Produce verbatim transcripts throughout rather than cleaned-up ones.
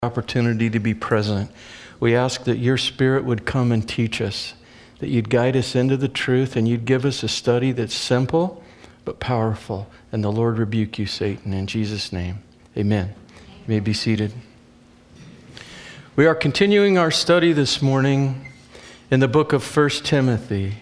opportunity to be present. We ask that your Spirit would come and teach us, that you'd guide us into the truth, and you'd give us a study that's simple but powerful. And the Lord rebuke you, Satan, in Jesus' name. Amen. You may be seated. We are continuing our study this morning in the book of First Timothy.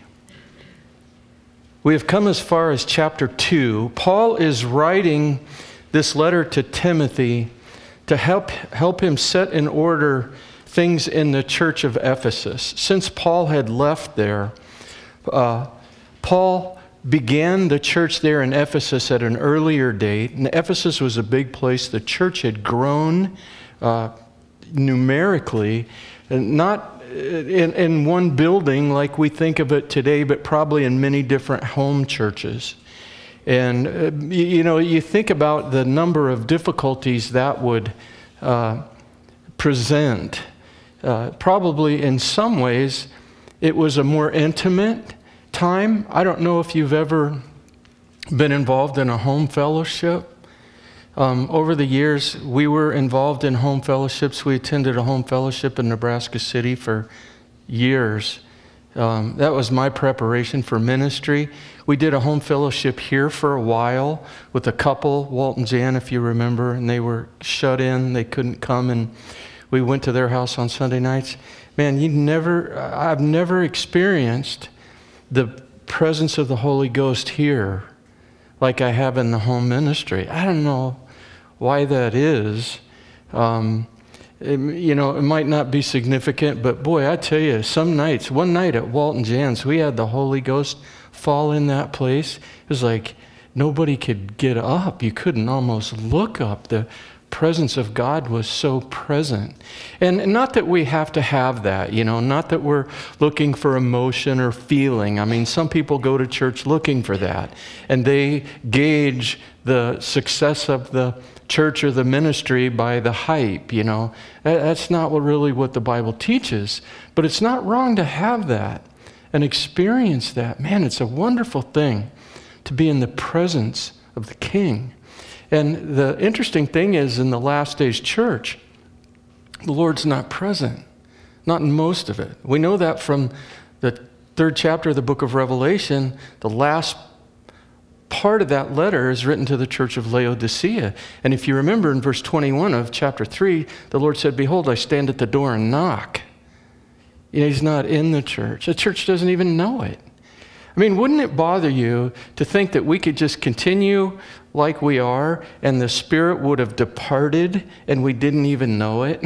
We have come as far as chapter two. Paul is writing this letter to Timothy to help help him set in order things in the church of Ephesus. Since Paul had left there, uh, Paul began the church there in Ephesus at an earlier date. And Ephesus was a big place. The church had grown uh, numerically, and not in, in one building like we think of it today, but probably in many different home churches. And, uh, you, you know, you think about the number of difficulties that would uh, present. Uh, probably in some ways, it was a more intimate time. I don't know if you've ever been involved in a home fellowship. Um, over the years, we were involved in home fellowships. We attended a home fellowship in Nebraska City for years. Um, that was my preparation for ministry. We did a home fellowship here for a while with a couple, Walt and Jan, if you remember, and they were shut in. They couldn't come, and we went to their house on Sunday nights. Man, you never, I've never experienced the presence of the Holy Ghost here like I have in the home ministry. I don't know why that is. Um, It, you know, it might not be significant, but boy, I tell you, some nights, one night at Walt and Jan's, we had the Holy Ghost fall in that place. It was like nobody could get up. You couldn't almost look up. The presence of God was so present. And not that we have to have that, you know, not that we're looking for emotion or feeling. I mean, some people go to church looking for that, and they gauge the success of the church or the ministry by the hype, you know. That's not what really what the Bible teaches, but it's not wrong to have that and experience that. Man, it's a wonderful thing to be in the presence of the King. And the interesting thing is, in the last days church, the Lord's not present, not in most of it. We know that from the third chapter of the book of Revelation. The last part of that letter is written to the church of Laodicea. And if you remember in verse twenty-one of chapter three, the Lord said, "Behold, I stand at the door and knock." You know, he's not in the church. The church doesn't even know it. I mean, wouldn't it bother you to think that we could just continue like we are and the Spirit would have departed and we didn't even know it?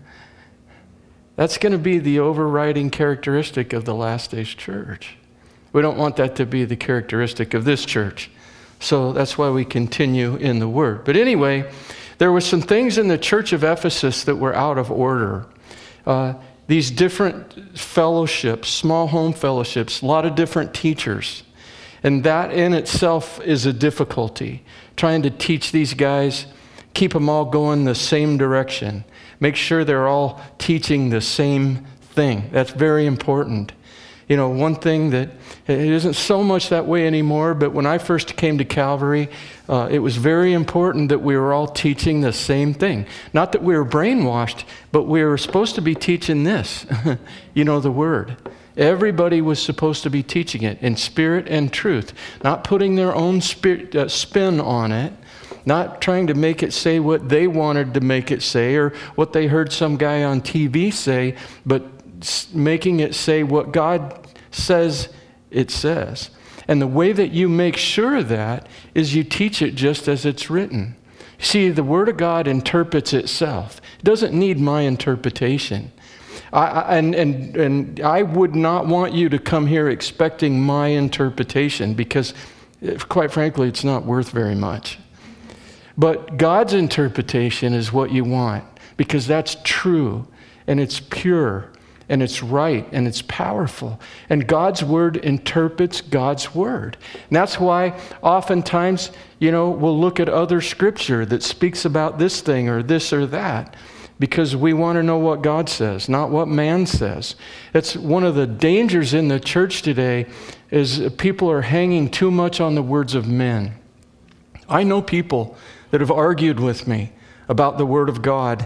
That's going to be the overriding characteristic of the last days church. We don't want that to be the characteristic of this church. So that's why we continue in the Word. But anyway, there were some things in the church of Ephesus that were out of order. Uh, these different fellowships, small home fellowships, a lot of different teachers. And that in itself is a difficulty. Trying to teach these guys, keep them all going the same direction. Make sure they're all teaching the same thing. That's very important. You know, one thing that, it isn't so much that way anymore, but when I first came to Calvary, uh, it was very important that we were all teaching the same thing. Not that we were brainwashed, but we were supposed to be teaching this, you know, the Word. Everybody was supposed to be teaching it in spirit and truth, not putting their own spirit, uh, spin on it, not trying to make it say what they wanted to make it say or what they heard some guy on T V say, but making it say what God says it says. And the way that you make sure of that is you teach it just as it's written. See, the Word of God interprets itself. It doesn't need my interpretation. I, I, and, and, and I would not want you to come here expecting my interpretation because, quite frankly, it's not worth very much. But God's interpretation is what you want because that's true and it's pure. And it's right, and it's powerful. And God's Word interprets God's Word. And that's why oftentimes, you know, we'll look at other scripture that speaks about this thing or this or that because we want to know what God says, not what man says. It's one of the dangers in the church today is people are hanging too much on the words of men. I know people that have argued with me about the Word of God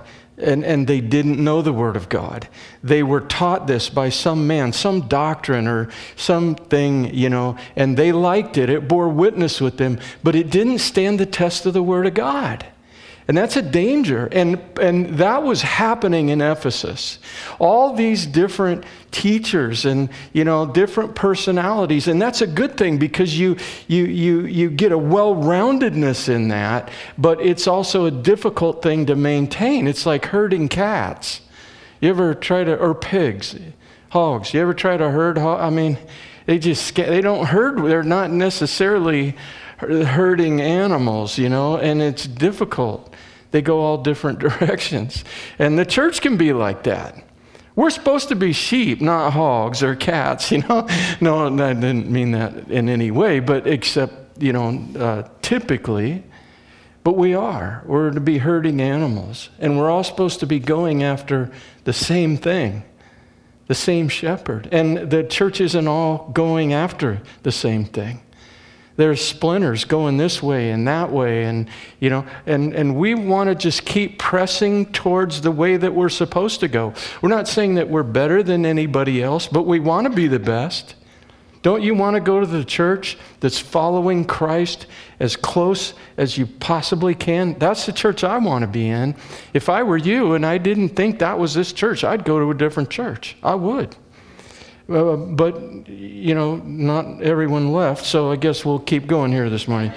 And, and they didn't know the Word of God. They were taught this by some man, some doctrine or something, you know, and they liked it. It bore witness with them, but it didn't stand the test of the Word of God. And that's a danger. And, and that was happening in Ephesus. All these different teachers and, you know, different personalities. And that's a good thing because you, you, you, you get a well-roundedness in that, but it's also a difficult thing to maintain. It's like herding cats. You ever try to, or pigs, hogs. You ever try to herd hogs? I mean, they just, they don't herd, they're not necessarily herding animals, you know, and it's difficult. They go all different directions. And the church can be like that. We're supposed to be sheep, not hogs or cats, you know. No, I didn't mean that in any way, but except, you know, uh, typically. But we are. We're to be herding animals. And we're all supposed to be going after the same thing, the same shepherd. And the church isn't all going after the same thing. There's splinters going this way and that way, and you know, and, and we want to just keep pressing towards the way that we're supposed to go. We're not saying that we're better than anybody else, but we want to be the best. Don't you want to go to the church that's following Christ as close as you possibly can? That's the church I want to be in. If I were you and I didn't think that was this church, I'd go to a different church. I would. Uh, but, you know, not everyone left, so I guess we'll keep going here this morning.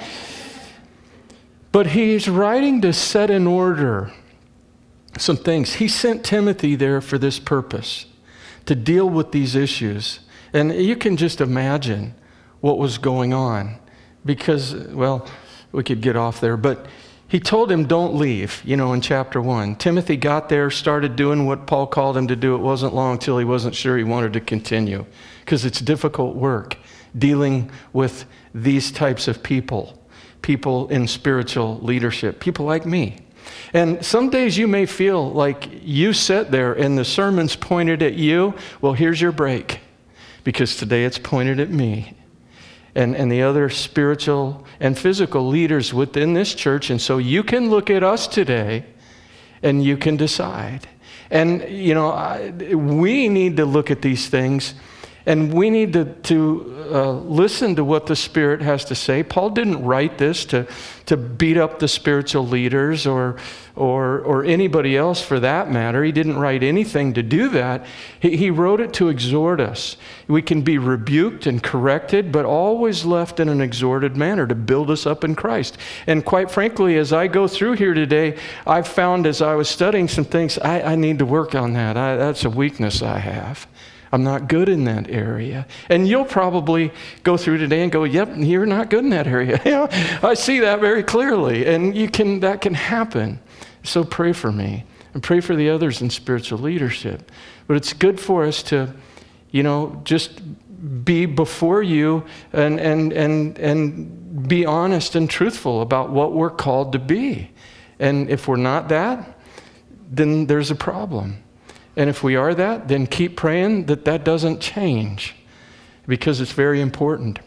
But he's writing to set in order some things. He sent Timothy there for this purpose, to deal with these issues. And you can just imagine what was going on because, well, we could get off there, but he told him, don't leave, you know, in chapter one. Timothy got there, started doing what Paul called him to do. It wasn't long until he wasn't sure he wanted to continue because it's difficult work dealing with these types of people, people in spiritual leadership, people like me. And some days you may feel like you sit there and the sermon's pointed at you. Well, here's your break because today it's pointed at me. And, and the other spiritual and physical leaders within this church. And so you can look at us today and you can decide. And, you know, I, we need to look at these things and we need to, to uh, listen to what the Spirit has to say. Paul didn't write this to, to beat up the spiritual leaders or, or, or anybody else for that matter. He didn't write anything to do that. He, he wrote it to exhort us. We can be rebuked and corrected, but always left in an exhorted manner to build us up in Christ. And quite frankly, as I go through here today, I found as I was studying some things, I, I need to work on that. I, that's a weakness I have. I'm not good in that area. And you'll probably go through today and go, yep, you're not good in that area. You know, I see that very clearly. And you can that can happen. So pray for me and pray for the others in spiritual leadership. But it's good for us to, you know, just be before you and and and and be honest and truthful about what we're called to be. And if we're not that, then there's a problem. And if we are that, then keep praying that that doesn't change because it's very important.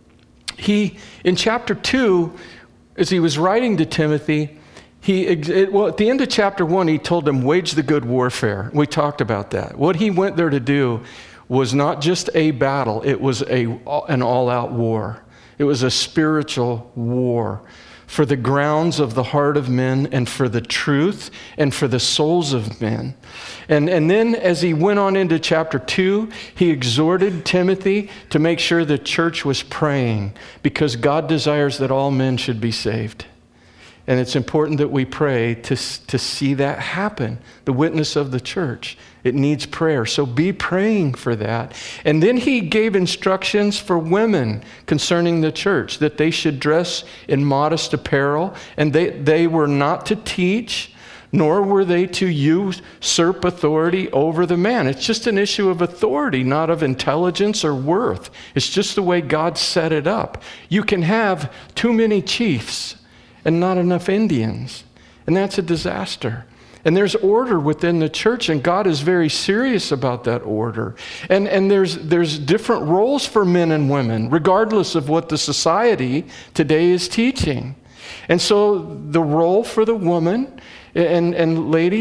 He, in chapter two, as he was writing to Timothy, he, it, well, at the end of chapter one, he told him, wage the good warfare. We talked about that. What he went there to do was not just a battle. It was a, an all-out war. It was a spiritual war for the grounds of the heart of men and for the truth and for the souls of men. And, and then as he went on into chapter two, he exhorted Timothy to make sure the church was praying because God desires that all men should be saved. And it's important that we pray to, to see that happen, the witness of the church. It needs prayer, so be praying for that. And then he gave instructions for women concerning the church, that they should dress in modest apparel, and they, they were not to teach, nor were they to usurp authority over the man. It's just an issue of authority, not of intelligence or worth. It's just the way God set it up. You can have too many chiefs and not enough Indians, and that's a disaster. And there's order within the church, and God is very serious about that order. And, and there's, there's different roles for men and women, regardless of what the society today is teaching. And so the role for the woman, and, and ladies,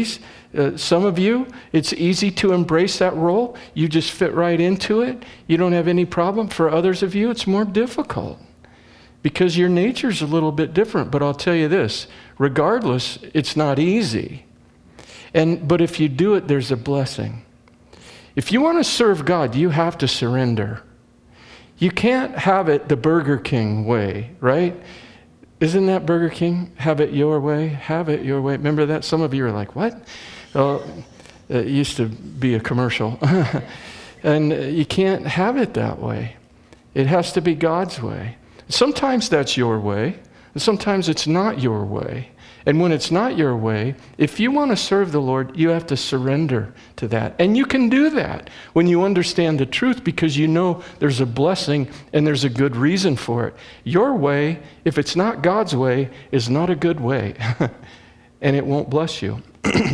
Uh, some of you, it's easy to embrace that role. You just fit right into it. You don't have any problem. For others of you, it's more difficult because your nature's a little bit different. But I'll tell you this, regardless, it's not easy. And but if you do it, there's a blessing. If you want to serve God, you have to surrender. You can't have it the Burger King way, right? Isn't that Burger King? Have it your way, have it your way. Remember that? Some of you are like, what? Well, it used to be a commercial. And you can't have it that way. It has to be God's way. Sometimes that's your way, and sometimes it's not your way. And when it's not your way, if you want to serve the Lord, you have to surrender to that. And you can do that when you understand the truth because you know there's a blessing and there's a good reason for it. Your way, if it's not God's way, is not a good way. And it won't bless you.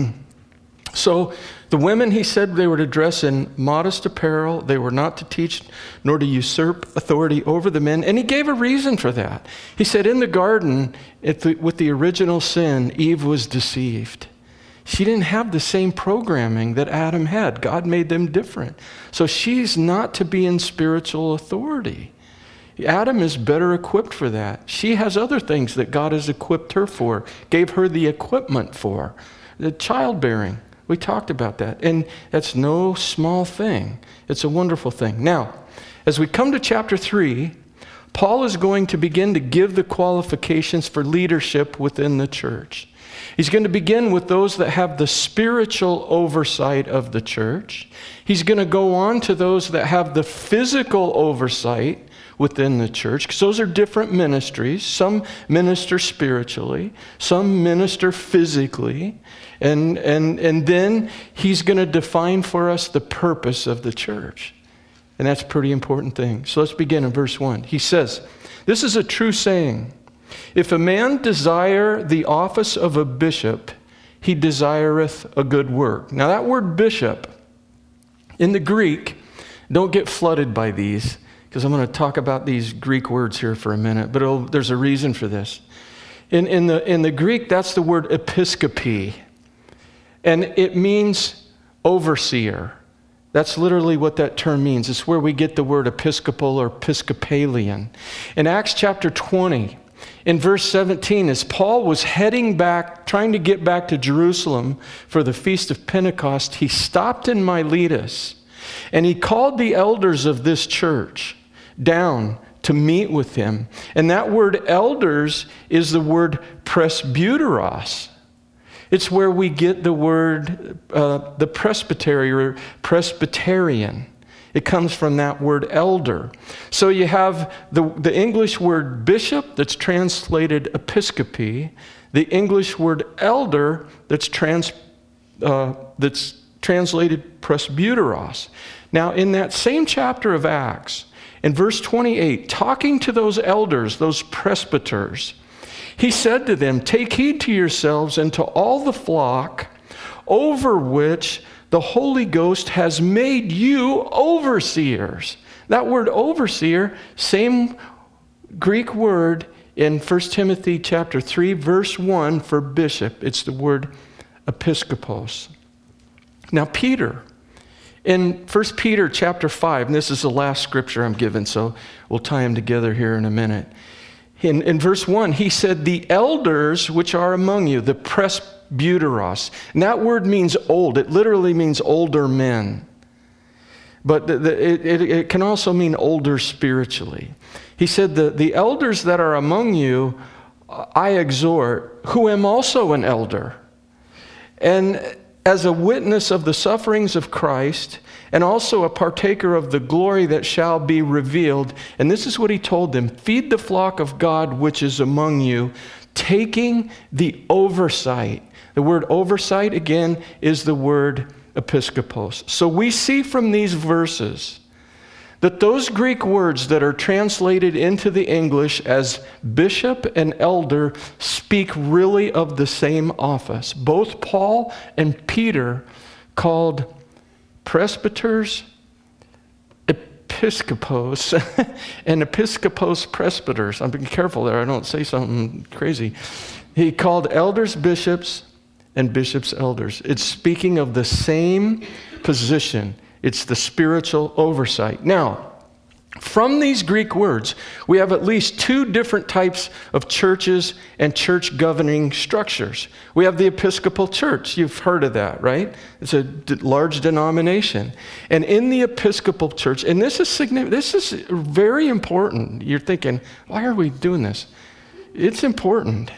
So the women, he said, they were to dress in modest apparel. They were not to teach nor to usurp authority over the men. And he gave a reason for that. He said in the garden, at the, with the original sin, Eve was deceived. She didn't have the same programming that Adam had. God made them different. So she's not to be in spiritual authority. Adam is better equipped for that. She has other things that God has equipped her for, gave her the equipment for. The childbearing. We talked about that, and that's no small thing. It's a wonderful thing. Now, as we come to chapter three, Paul is going to begin to give the qualifications for leadership within the church. He's going to begin with those that have the spiritual oversight of the church. He's going to go on to those that have the physical oversight within the church, because those are different ministries. Some minister spiritually, some minister physically, and and and then he's going to define for us the purpose of the church. And that's a pretty important thing. So let's begin in verse one. He says, this is a true saying. If a man desire the office of a bishop, he desireth a good work. Now that word bishop, in the Greek, don't get flooded by these, because I'm going to talk about these Greek words here for a minute, but it'll, there's a reason for this. In, in, the, in the Greek, that's the word episkopi, and it means overseer. That's literally what that term means. It's where we get the word episcopal or Episcopalian. In Acts chapter twenty, in verse seventeen, as Paul was heading back, trying to get back to Jerusalem for the Feast of Pentecost, he stopped in Miletus, and he called the elders of this church down to meet with him. And that word elders is the word presbyteros. It's where we get the word, uh, the presbytery or Presbyterian. It comes from that word elder. So you have the, the English word bishop that's translated episcopi, the English word elder that's, trans, uh, that's translated presbyteros. Now, in that same chapter of Acts, in verse twenty-eight, talking to those elders, those presbyters, he said to them, take heed to yourselves and to all the flock over which the Holy Ghost has made you overseers. That word overseer, same Greek word in First Timothy chapter three, verse one for bishop. It's the word episkopos. Now, Peter, in First Peter chapter five, and this is the last scripture I'm given, so we'll tie them together here in a minute. In, in verse one, he said, the elders which are among you, the presbyteros. And that word means old. It literally means older men. But the, the, it, it, it can also mean older spiritually. He said, the, the elders that are among you, I exhort, who am also an elder. And as a witness of the sufferings of Christ, and also a partaker of the glory that shall be revealed. And this is what he told them, feed the flock of God which is among you, taking the oversight. The word oversight, again, is the word episkopos. So we see from these verses that those Greek words that are translated into the English as bishop and elder speak really of the same office. Both Paul and Peter called presbyters episcopos and episcopos presbyters. I'm being careful there, I don't say something crazy. He called elders bishops and bishops, elders. It's speaking of the same position. It's the spiritual oversight. Now, from these Greek words, we have at least two different types of churches and church governing structures. We have the Episcopal Church. You've heard of that, right? It's a d- large denomination. And in the Episcopal Church, and this is significant, this is very important. You're thinking, why are we doing this? It's important.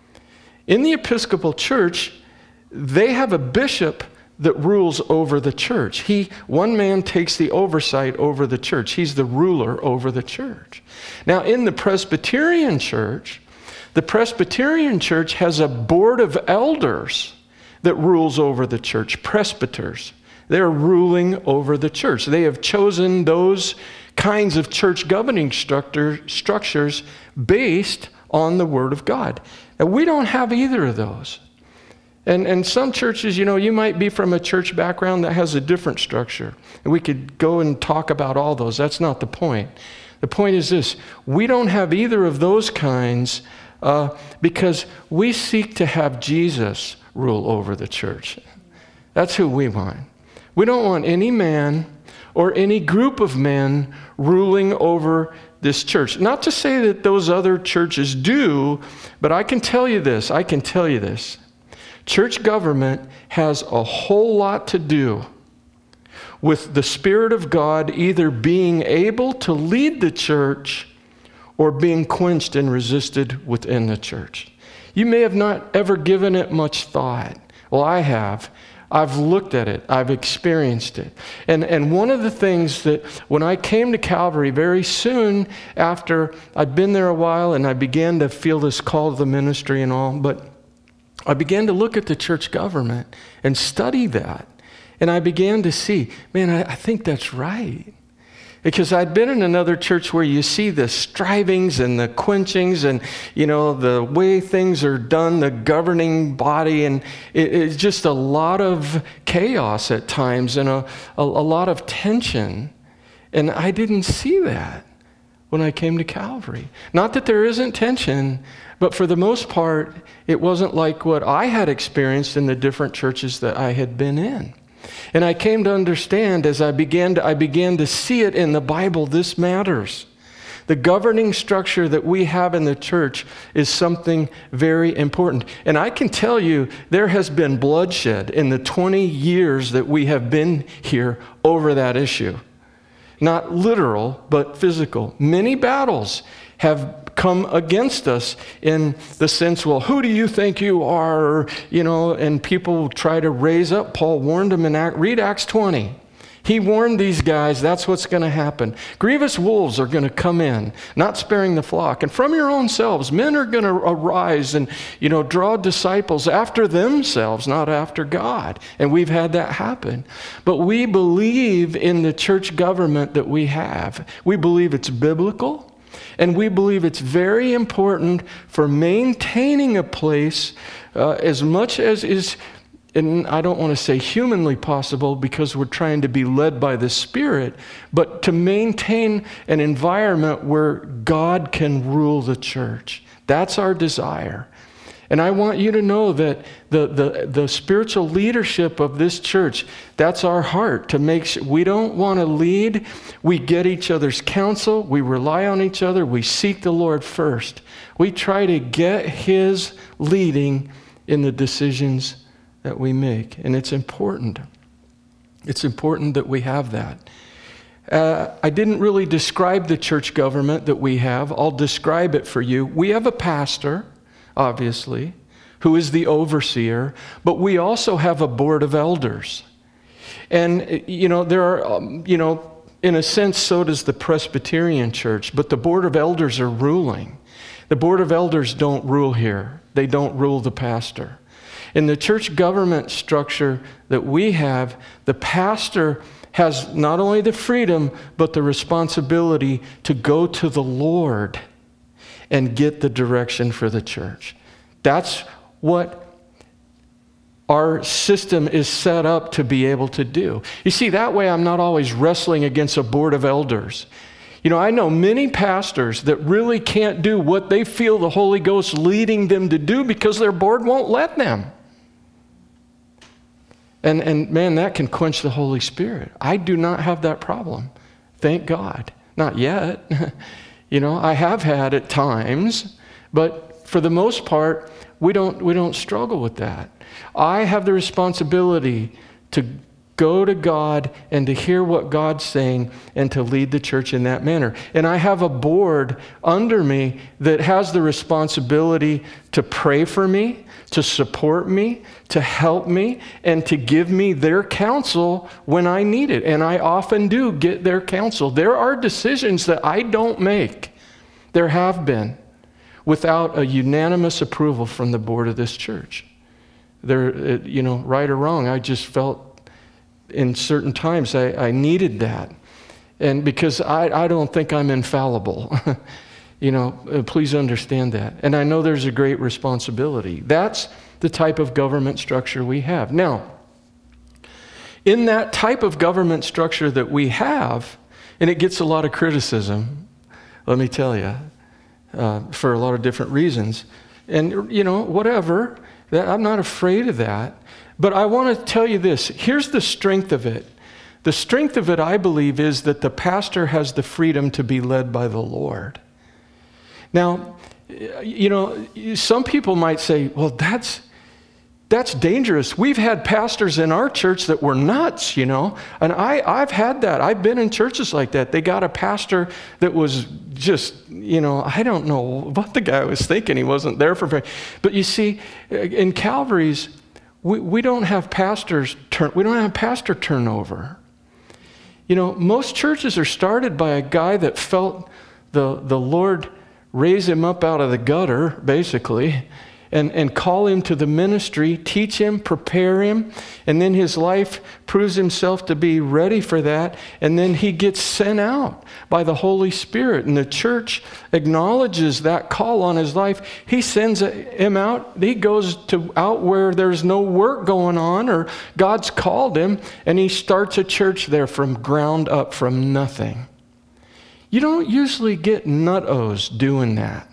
In the Episcopal Church, they have a bishop that rules over the church. He, one man takes the oversight over the church. He's the ruler over the church. Now, in the Presbyterian Church, the Presbyterian Church has a board of elders that rules over the church, presbyters. They're ruling over the church. They have chosen those kinds of church governing structure, structures based on the Word of God. Now, we don't have either of those. And and some churches, you know, you might be from a church background that has a different structure. And we could go and talk about all those. That's not the point. The point is this. We don't have either of those kinds uh, because we seek to have Jesus rule over the church. That's who we want. We don't want any man or any group of men ruling over this church. Not to say that those other churches do, but I can tell you this. I can tell you this. Church government has a whole lot to do with the Spirit of God either being able to lead the church or being quenched and resisted within the church. You may have not ever given it much thought. Well, I have. I've looked at it. I've experienced it. And and one of the things that when I came to Calvary very soon after I'd been there a while and I began to feel this call to the ministry and all, but I began to look at the church government and study that. And I began to see, man, I, I think that's right. Because I'd been in another church where you see the strivings and the quenchings and, you know, the way things are done, the governing body, and it, it's just a lot of chaos at times and a, a, a lot of tension. And I didn't see that when I came to Calvary. Not that there isn't tension, but for the most part, it wasn't like what I had experienced in the different churches that I had been in. And I came to understand as I began to, I began to see it in the Bible, this matters. The governing structure that we have in the church is something very important. And I can tell you, there has been bloodshed in the twenty years that we have been here over that issue. Not literal, but physical. Many battles have come against us in the sense, well, who do you think you are? You know, and people try to raise up. Paul warned them in Act, read Acts twenty. He warned these guys, that's what's going to happen. Grievous wolves are going to come in, not sparing the flock. And from your own selves, men are going to arise and, you know, draw disciples after themselves, not after God. And we've had that happen. But we believe in the church government that we have. We believe it's biblical. And we believe it's very important for maintaining a place uh, as much as is, and I don't want to say humanly possible because we're trying to be led by the Spirit, but to maintain an environment where God can rule the church. That's our desire. And I want you to know that the, the, the spiritual leadership of this church, that's our heart, to make sure we don't want to lead. We get each other's counsel. We rely on each other. We seek the Lord first. We try to get His leading in the decisions that we make. And it's important. It's important that we have that. Uh, I didn't really describe the church government that we have. I'll describe it for you. We have a pastor, obviously, who is the overseer, but we also have a board of elders. And, you know, there are, um, you know, in a sense, so does the Presbyterian Church, but the board of elders are ruling. The board of elders don't rule here. They don't rule the pastor. In the church government structure that we have, the pastor has not only the freedom, but the responsibility to go to the Lord and get the direction for the church. That's what our system is set up to be able to do. You see, that way I'm not always wrestling against a board of elders. You know, I know many pastors that really can't do what they feel the Holy Ghost leading them to do because their board won't let them. And, and man, that can quench the Holy Spirit. I do not have that problem. Thank God. Not yet. You know, I have had at times, but for the most part, we don't, we don't struggle with that. I have the responsibility to go to God and to hear what God's saying and to lead the church in that manner. And I have a board under me that has the responsibility to pray for me, to support me, to help me, and to give me their counsel when I need it. And I often do get their counsel. There are decisions that I don't make. There have been without a unanimous approval from the board of this church. There, you know, right or wrong, I just felt in certain times I, I needed that. And because I, I don't think I'm infallible. You know, please understand that. And I know there's a great responsibility. That's the type of government structure we have. Now, in that type of government structure that we have, and it gets a lot of criticism, let me tell you, uh, for a lot of different reasons. And, you know, whatever, that, I'm not afraid of that. But I want to tell you this. Here's the strength of it. The strength of it, I believe, is that the pastor has the freedom to be led by the Lord. Now, you know, some people might say, well, that's that's dangerous. We've had pastors in our church that were nuts, you know, and I, I've had that. I've been in churches like that. They got a pastor that was just, you know, I don't know what the guy was thinking. He wasn't there for very. But you see, in Calvary's, we, we don't have pastors turn. We don't have pastor turnover. You know, most churches are started by a guy that felt the the Lord raise him up out of the gutter, basically, and, and call him to the ministry, teach him, prepare him, and then his life proves himself to be ready for that, and then he gets sent out by the Holy Spirit, and the church acknowledges that call on his life. He sends him out. He goes to out where there's no work going on, or God's called him, and he starts a church there from ground up, from nothing. You don't usually get nut-os doing that.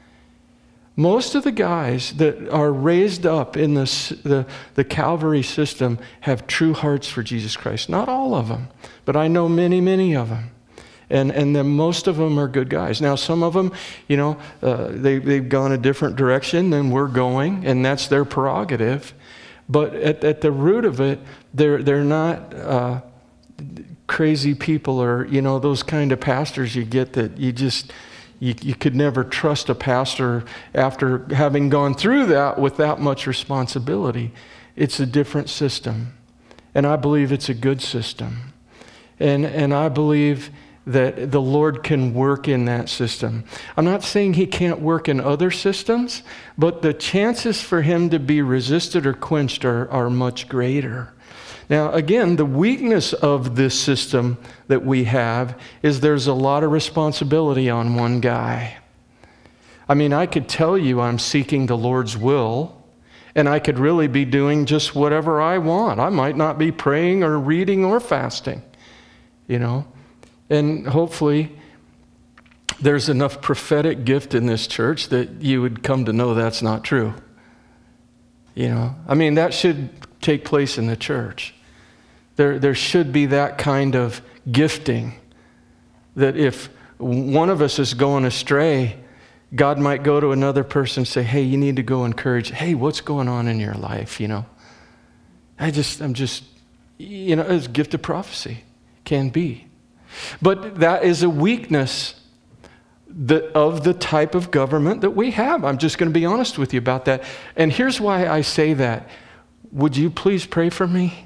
Most of the guys that are raised up in the, the, the Calvary system have true hearts for Jesus Christ. Not all of them, but I know many, many of them. And and then most of them are good guys. Now, some of them, you know, uh, they, they've gone a different direction than we're going, and that's their prerogative. But at, at the root of it, they're, they're not... Uh, crazy people, or, you know, those kind of pastors you get that you just, you, you could never trust a pastor after having gone through that with that much responsibility. It's a different system. And I believe it's a good system. And, and I believe that the Lord can work in that system. I'm not saying he can't work in other systems, but the chances for him to be resisted or quenched are, are much greater. Now, again, the weakness of this system that we have is there's a lot of responsibility on one guy. I mean, I could tell you I'm seeking the Lord's will, and I could really be doing just whatever I want. I might not be praying or reading or fasting, you know. And hopefully there's enough prophetic gift in this church that you would come to know that's not true. You know, I mean, that should take place in the church. There, there should be that kind of gifting that if one of us is going astray, God might go to another person and say, hey, you need to go encourage. Hey, what's going on in your life, you know? I just, I'm just, you know, it's a gift of prophecy. Can be. But that is a weakness that, of the type of government that we have. I'm just going to be honest with you about that. And here's why I say that. Would you please pray for me?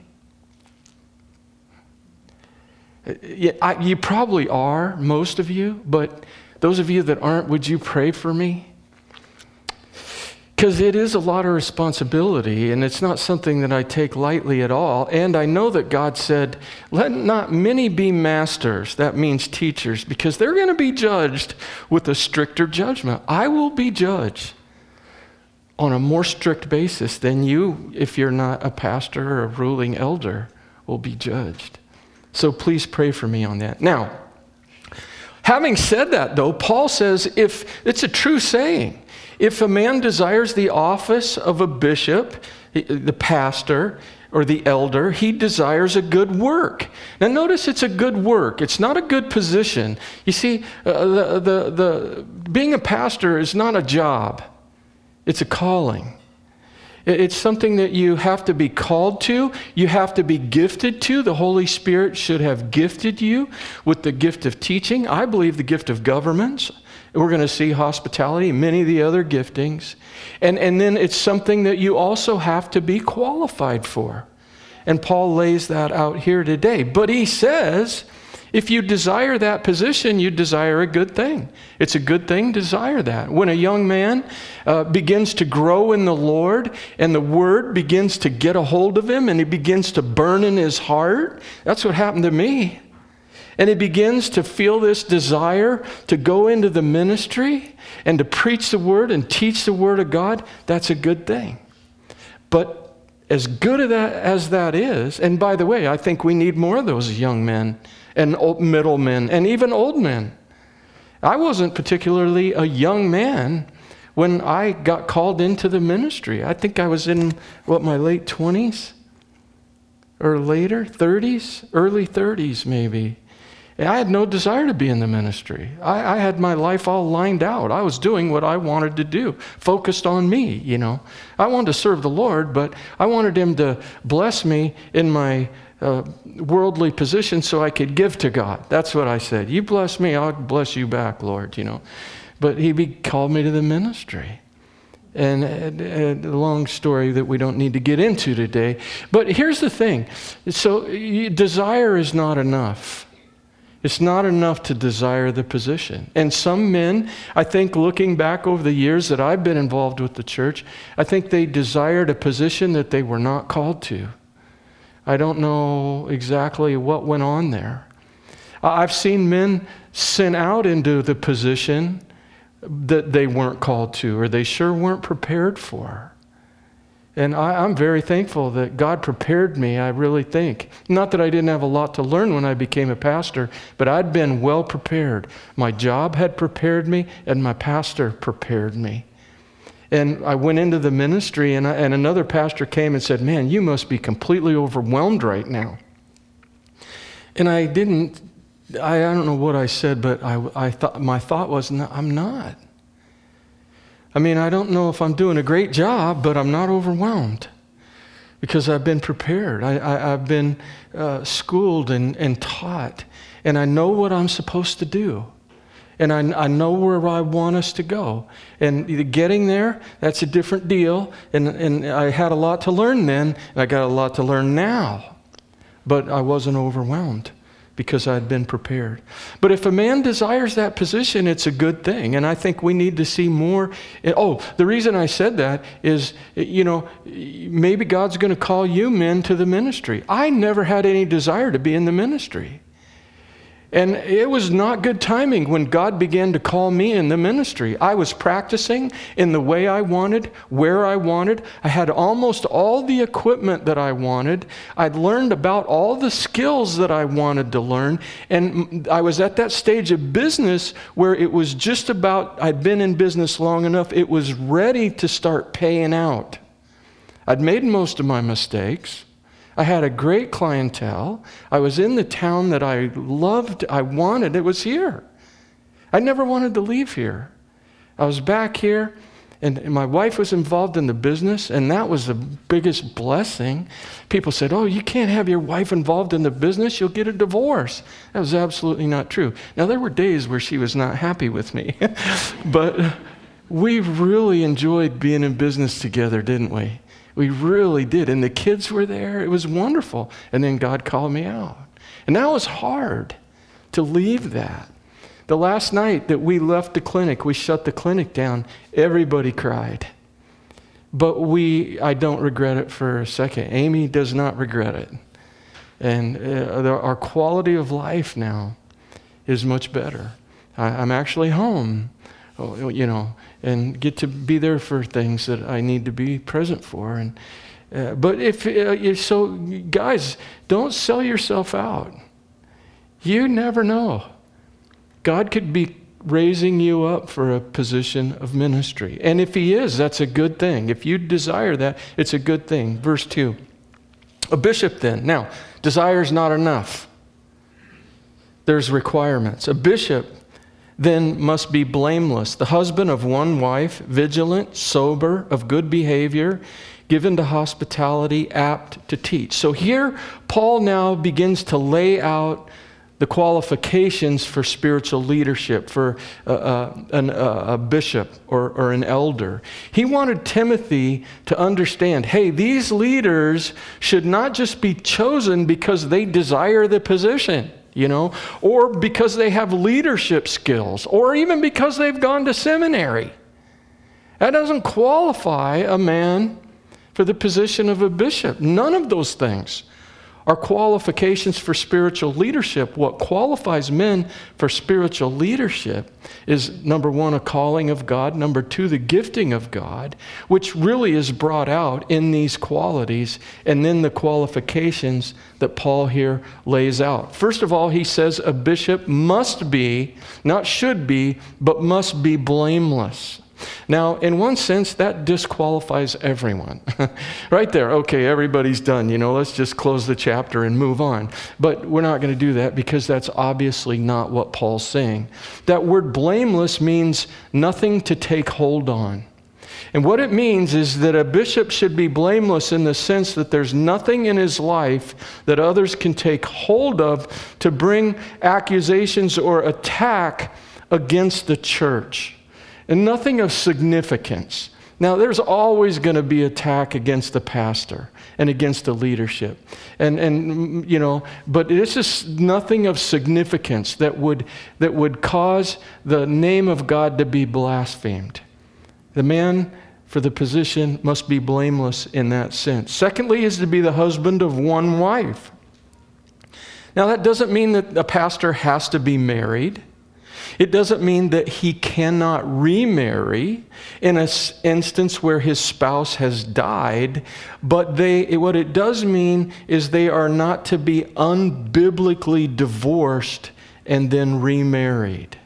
Yeah, I, you probably are, most of you, but those of you that aren't, would you pray for me? Because it is a lot of responsibility, and it's not something that I take lightly at all. And I know that God said, let not many be masters. That means teachers, because they're going to be judged with a stricter judgment. I will be judged on a more strict basis than you, if you're not a pastor or a ruling elder, will be judged. So please pray for me on that. Now, having said that, though, Paul says, if it's a true saying, if a man desires the office of a bishop, the pastor, or the elder, he desires a good work. Now notice it's a good work. It's not a good position. You see, uh, the, the, the, being a pastor is not a job. It's a calling. It's something that you have to be called to. You have to be gifted to. The Holy Spirit should have gifted you with the gift of teaching. I believe the gift of governments. We're going to see hospitality, many of the other giftings. And, and then it's something that you also have to be qualified for. And Paul lays that out here today. But he says, if you desire that position, you desire a good thing. It's a good thing to desire that. When a young man uh, begins to grow in the Lord and the Word begins to get a hold of him and he begins to burn in his heart, that's what happened to me. And he begins to feel this desire to go into the ministry and to preach the Word and teach the Word of God, that's a good thing. But as good as that is, and by the way, I think we need more of those young men and old, middle men and even old men. I wasn't particularly a young man when I got called into the ministry. I think I was in, what, my late twenties or later, thirties, early thirties maybe. I had no desire to be in the ministry. I, I had my life all lined out. I was doing what I wanted to do, focused on me, you know. I wanted to serve the Lord, but I wanted Him to bless me in my uh, worldly position so I could give to God. That's what I said. You bless me, I'll bless you back, Lord, you know. But He be, called me to the ministry. And a, a long story that we don't need to get into today. But here's the thing. So desire is not enough. It's not enough to desire the position. And some men, I think looking back over the years that I've been involved with the church, I think they desired a position that they were not called to. I don't know exactly what went on there. I've seen men sent out into the position that they weren't called to, or they sure weren't prepared for. And I, I'm very thankful that God prepared me, I really think. Not that I didn't have a lot to learn when I became a pastor, but I'd been well prepared. My job had prepared me, and my pastor prepared me. And I went into the ministry, and, I, and another pastor came and said, "Man, you must be completely overwhelmed right now." And I didn't, I, I don't know what I said, but I, I thought my thought was, no, I'm not. I mean, I don't know if I'm doing a great job, but I'm not overwhelmed because I've been prepared. I, I, I've been uh, schooled and, and taught, and I know what I'm supposed to do. And I, I know where I want us to go. And getting there, that's a different deal. And, and I had a lot to learn then, and I got a lot to learn now. But I wasn't overwhelmed, because I'd been prepared. But if a man desires that position, it's a good thing. And I think we need to see more. Oh, the reason I said that is, you know, maybe God's going to call you men to the ministry. I never had any desire to be in the ministry. And it was not good timing when God began to call me in the ministry. I was practicing in the way I wanted, where I wanted. I had almost all the equipment that I wanted. I'd learned about all the skills that I wanted to learn. And I was at that stage of business where it was just about, I'd been in business long enough, it was ready to start paying out. I'd made most of my mistakes. I had a great clientele. I was in the town that I loved, I wanted. It was here. I never wanted to leave here. I was back here, and my wife was involved in the business, and that was the biggest blessing. People said, "Oh, you can't have your wife involved in the business, you'll get a divorce." That was absolutely not true. Now, there were days where she was not happy with me, but we really enjoyed being in business together, didn't we? We really did. And the kids were there. It was wonderful. And then God called me out. And that was hard to leave that. The last night that we left the clinic, we shut the clinic down, everybody cried. But we, I don't regret it for a second. Amy does not regret it. And uh, our quality of life now is much better. I, I'm actually home, you know, and get to be there for things that I need to be present for. And uh, but if uh, so, guys, don't sell yourself out. You never know. God could be raising you up for a position of ministry, and if He is, that's a good thing. If you desire that, it's a good thing. Verse two. A bishop then. Now, desire is not enough. There's requirements. A bishop then must be blameless, the husband of one wife, vigilant, sober, of good behavior, given to hospitality, apt to teach. So here, Paul now begins to lay out the qualifications for spiritual leadership, for uh, uh, an, uh, a bishop or, or an elder. He wanted Timothy to understand, hey, these leaders should not just be chosen because they desire the position, you know, or because they have leadership skills, or even because they've gone to seminary. That doesn't qualify a man for the position of a bishop. None of those things are qualifications for spiritual leadership. What qualifies men for spiritual leadership is, number one, a calling of God. Number two, the gifting of God, which really is brought out in these qualities, and then the qualifications that Paul here lays out. First of all, he says a bishop must be, not should be, but must be blameless. Now, in one sense, that disqualifies everyone. Right there, okay, everybody's done. You know, let's just close the chapter and move on. But we're not going to do that because that's obviously not what Paul's saying. That word blameless means nothing to take hold on. And what it means is that a bishop should be blameless in the sense that there's nothing in his life that others can take hold of to bring accusations or attack against the church. And nothing of significance. Now, there's always going to be attack against the pastor and against the leadership. And, and you know, but this is nothing of significance that would, that would cause the name of God to be blasphemed. The man for the position must be blameless in that sense. Secondly, is to be the husband of one wife. Now, that doesn't mean that a pastor has to be married. It doesn't mean that he cannot remarry in an instance where his spouse has died, but they, what it does mean is they are not to be unbiblically divorced and then remarried.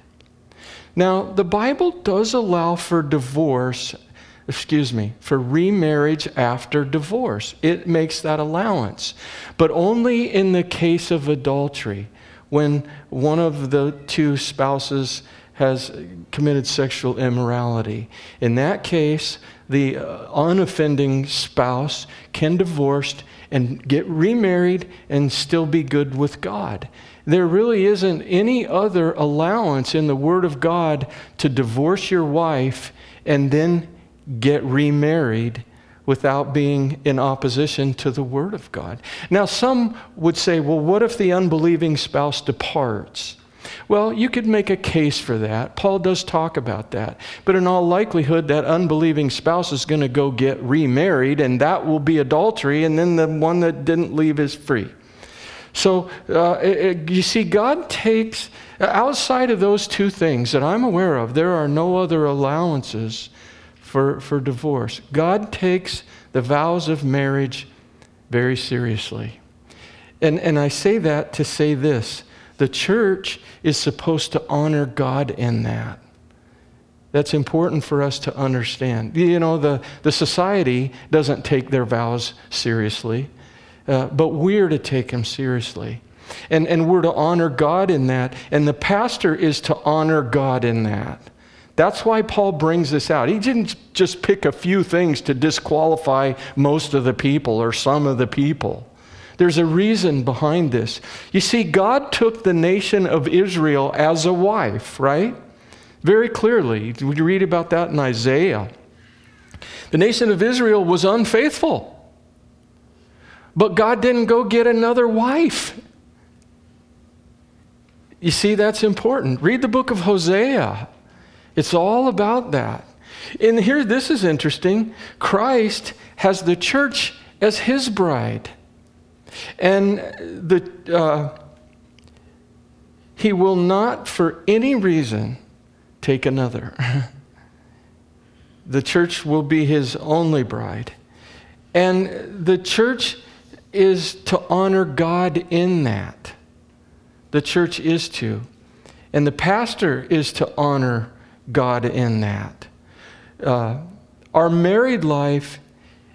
Now, the Bible does allow for divorce, excuse me, for remarriage after divorce. It makes that allowance, but only in the case of adultery. When one of the two spouses has committed sexual immorality. In that case, the unoffending spouse can divorce and get remarried and still be good with God. There really isn't any other allowance in the Word of God to divorce your wife and then get remarried without being in opposition to the Word of God. Now, some would say, well, what if the unbelieving spouse departs? Well, you could make a case for that. Paul does talk about that. But in all likelihood, that unbelieving spouse is going to go get remarried, and that will be adultery, and then the one that didn't leave is free. So, uh, it, it, you see, God takes, outside of those two things that I'm aware of, there are no other allowances For, for divorce. God takes the vows of marriage very seriously. And, and I say that to say this. The church is supposed to honor God in that. That's important for us to understand. You know, the, the society doesn't take their vows seriously, uh, but we're to take them seriously. And, and we're to honor God in that. And the pastor is to honor God in that. That's why Paul brings this out. He didn't just pick a few things to disqualify most of the people or some of the people. There's a reason behind this. You see, God took the nation of Israel as a wife, right? Very clearly. We read about that in Isaiah. The nation of Israel was unfaithful. But God didn't go get another wife. You see, that's important. Read the book of Hosea. It's all about that. And here, this is interesting. Christ has the church as his bride. And the uh, he will not, for any reason, take another. The church will be his only bride. And the church is to honor God in that. The church is to. And the pastor is to honor God in that. Uh, our married life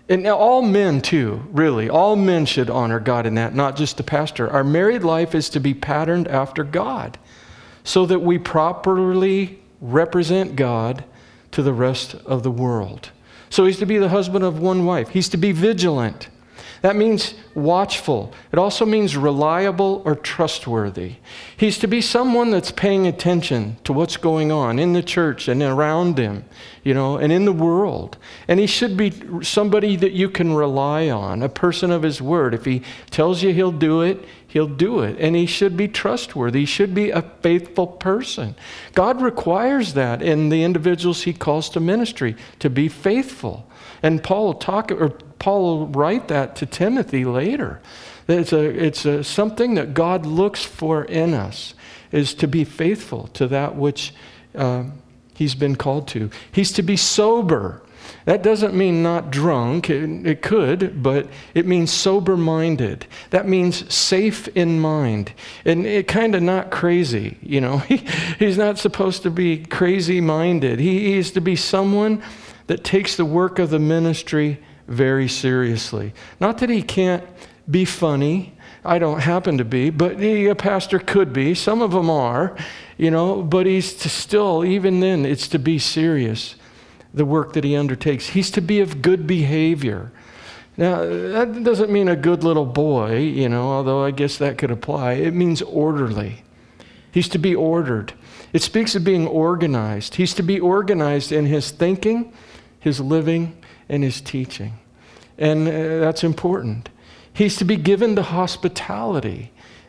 And now all men too, really, all men should honor God in that, not just the pastor. Our married life is to be patterned after God so that we properly represent God to the rest of the world. So he's to be the husband of one wife. He's to be vigilant. That means watchful. It also means reliable or trustworthy. He's to be someone that's paying attention to what's going on in the church and around him, you know, and in the world. And he should be somebody that you can rely on, a person of his word. If he tells you he'll do it, he'll do it. And he should be trustworthy. He should be a faithful person. God requires that in the individuals he calls to ministry, to be faithful. And Paul will talk, or Paul will write that to Timothy later. That it's a, it's a, something that God looks for in us, is to be faithful to that which uh, he's been called to. He's to be sober. That doesn't mean not drunk. It, it could, but it means sober-minded. That means safe in mind. And it kind of not crazy, you know. He, he's not supposed to be crazy-minded. He, he is to be someone that takes the work of the ministry very seriously. Not that he can't be funny. I don't happen to be, but he, a pastor could be. Some of them are, you know, but he's to still, even then, it's to be serious, the work that he undertakes. He's to be of good behavior. Now, that doesn't mean a good little boy, you know, although I guess that could apply. It means orderly. He's to be ordered. It speaks of being organized. He's to be organized in his thinking, his living, and his teaching. And uh, that's important. He's to be given to hospitality.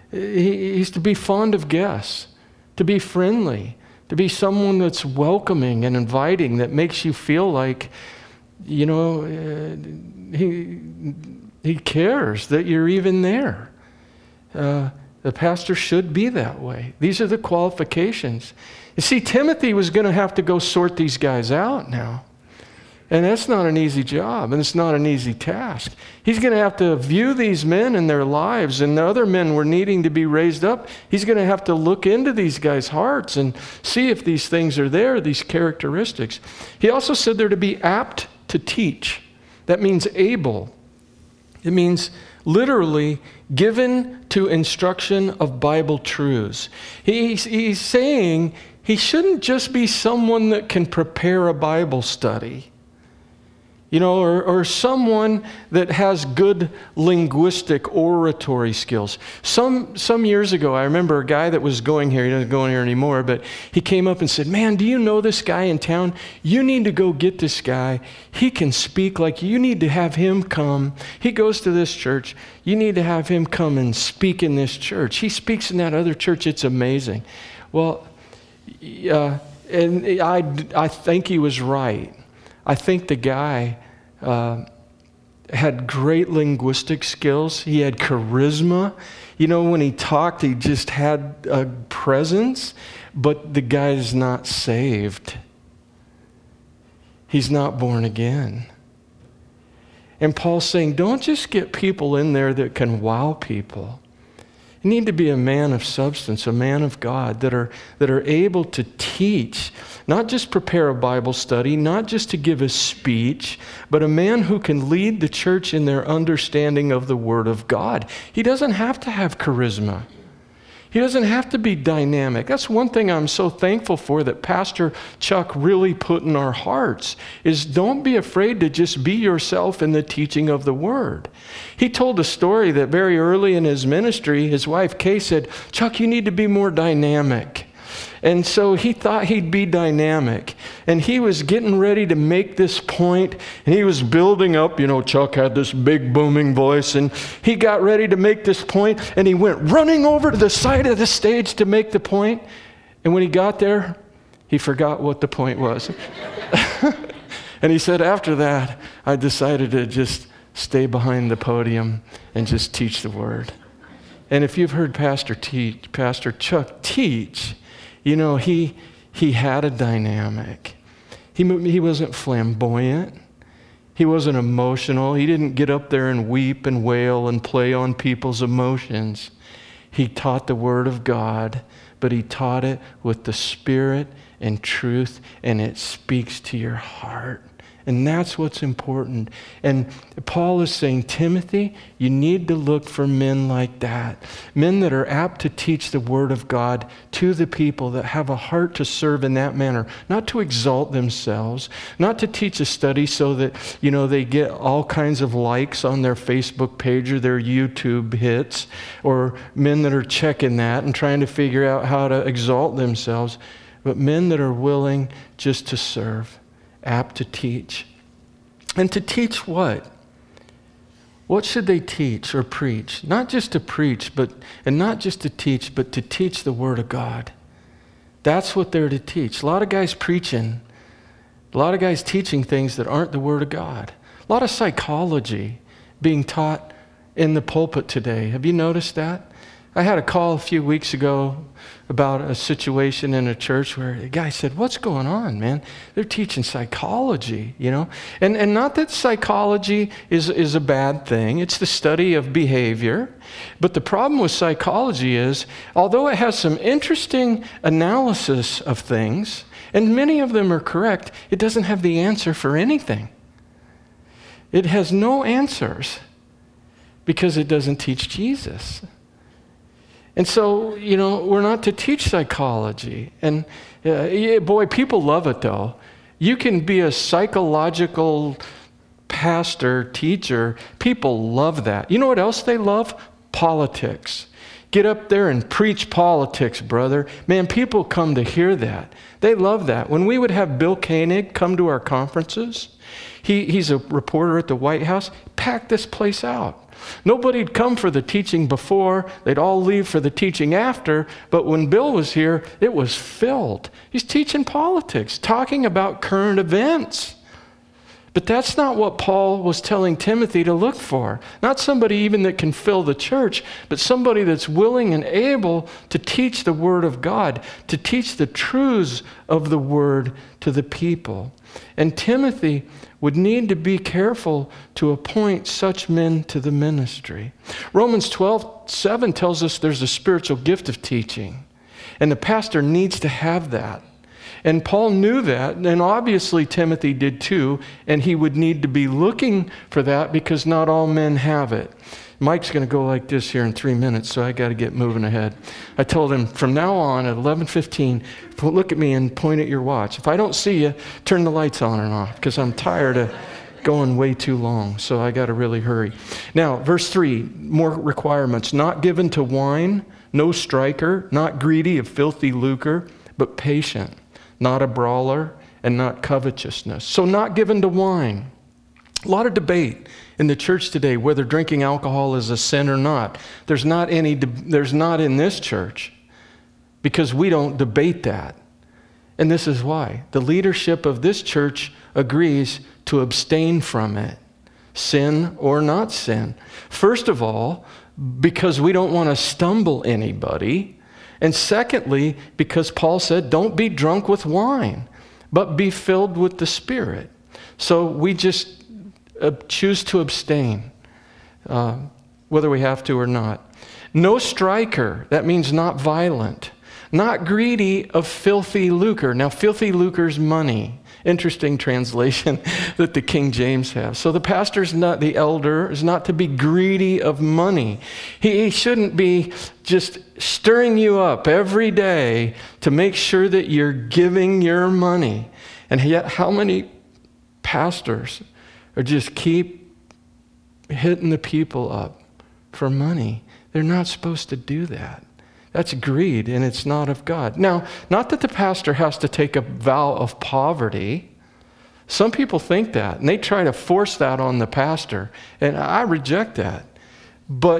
He, he's to be fond of guests, to be friendly, to be someone that's welcoming and inviting, that makes you feel like, you know, uh, he, he cares that you're even there. Uh, the pastor should be that way. These are the qualifications. You see, Timothy was going to have to go sort these guys out now. And that's not an easy job, and it's not an easy task. He's going to have to view these men and their lives, and the other men were needing to be raised up. He's going to have to look into these guys' hearts and see if these things are there, these characteristics. He also said they're to be apt to teach. That means able. It means literally given to instruction of Bible truths. He's, he's saying he shouldn't just be someone that can prepare a Bible study. You know, or, or someone that has good linguistic oratory skills. Some some years ago, I remember a guy that was going here, he doesn't go in here anymore, but he came up and said, "Man, do you know this guy in town? You need to go get this guy. He can speak like you. You need to have him come. He goes to this church. You need to have him come and speak in this church. He speaks in that other church. It's amazing." Well, uh, and I, I think he was right. I think the guy uh, had great linguistic skills. He had charisma. You know, when he talked, he just had a presence, but the guy's not saved. He's not born again. And Paul's saying, don't just get people in there that can wow people. You need to be a man of substance, a man of God, that are that are able to teach, not just prepare a Bible study, not just to give a speech, but a man who can lead the church in their understanding of the Word of God. He doesn't have to have charisma. He doesn't have to be dynamic. That's one thing I'm so thankful for that Pastor Chuck really put in our hearts, is don't be afraid to just be yourself in the teaching of the Word. He told a story that very early in his ministry, his wife Kay said, "Chuck, you need to be more dynamic." And so he thought he'd be dynamic. And he was getting ready to make this point, and he was building up. You know, Chuck had this big booming voice, and he got ready to make this point, and he went running over to the side of the stage to make the point. And when he got there, he forgot what the point was. And he said, after that, I decided to just stay behind the podium and just teach the Word. And if you've heard Pastor teach, Pastor Chuck teach, you know, he he had a dynamic. He he wasn't flamboyant. He wasn't emotional. He didn't get up there and weep and wail and play on people's emotions. He taught the Word of God, but he taught it with the Spirit and truth, and it speaks to your heart, And that's what's important. And Paul is saying, Timothy, you need to look for men like that. Men that are apt to teach the word of God to the people, that have a heart to serve in that manner, not to exalt themselves, not to teach a study so that, you know, they get all kinds of likes on their Facebook page or their YouTube hits, or men that are checking that and trying to figure out how to exalt themselves, but men that are willing just to serve, apt to teach. And to teach what? What should they teach or preach? Not just to preach, but and not just to teach, but to teach the Word of God. That's what they're to teach. A lot of guys preaching, a lot of guys teaching things that aren't the Word of God. A lot of psychology being taught in the pulpit today. Have you noticed that? I had a call a few weeks ago about a situation in a church where a guy said, what's going on, man? They're teaching psychology, you know? And and not that psychology is, is a bad thing. It's the study of behavior. But the problem with psychology is, although it has some interesting analysis of things, and many of them are correct, it doesn't have the answer for anything. It has no answers because it doesn't teach Jesus. And so, you know, we're not to teach psychology. And uh, yeah, boy, people love it though. You can be a psychological pastor, teacher. People love that. You know what else they love? Politics. Get up there and preach politics, brother. Man, people come to hear that. They love that. When we would have Bill Koenig come to our conferences, he, he's a reporter at the White House, packed this place out. Nobody'd come for the teaching before. They'd all leave for the teaching after. But when Bill was here, it was filled. He's teaching politics, talking about current events. But that's not what Paul was telling Timothy to look for. Not somebody even that can fill the church, but somebody that's willing and able to teach the Word of God, to teach the truths of the Word to the people. And Timothy would need to be careful to appoint such men to the ministry. Romans twelve seven tells us there's a spiritual gift of teaching, and the pastor needs to have that. And Paul knew that, and obviously Timothy did too, and he would need to be looking for that because not all men have it. Mike's going to go like this here in three minutes, so I got to get moving ahead. I told him from now on at eleven fifteen, look at me and point at your watch. If I don't see you, turn the lights on and off because I'm tired of going way too long, so I got to really hurry. Now, verse three, more requirements. Not given to wine, no striker, not greedy of filthy lucre, but patient, not a brawler, and not covetousness. So not given to wine. A lot of debate in the church today whether drinking alcohol is a sin or not. There's not any, there's not in this church because we don't debate that. And this is why. The leadership of this church agrees to abstain from it, sin or not sin. First of all, because we don't want to stumble anybody. And secondly, because Paul said, don't be drunk with wine, but be filled with the Spirit. So we just Uh, choose to abstain, uh, whether we have to or not. No striker, that means not violent. Not greedy of filthy lucre. Now, filthy lucre is money. Interesting translation that the King James has. So the pastor's not, the elder is not to be greedy of money. He, he shouldn't be just stirring you up every day to make sure that you're giving your money. And yet, how many pastors or just keep hitting the people up for money? They're not supposed to do that. That's greed, and it's not of God. Now, not that the pastor has to take a vow of poverty. Some people think that, and they try to force that on the pastor, and I reject that. But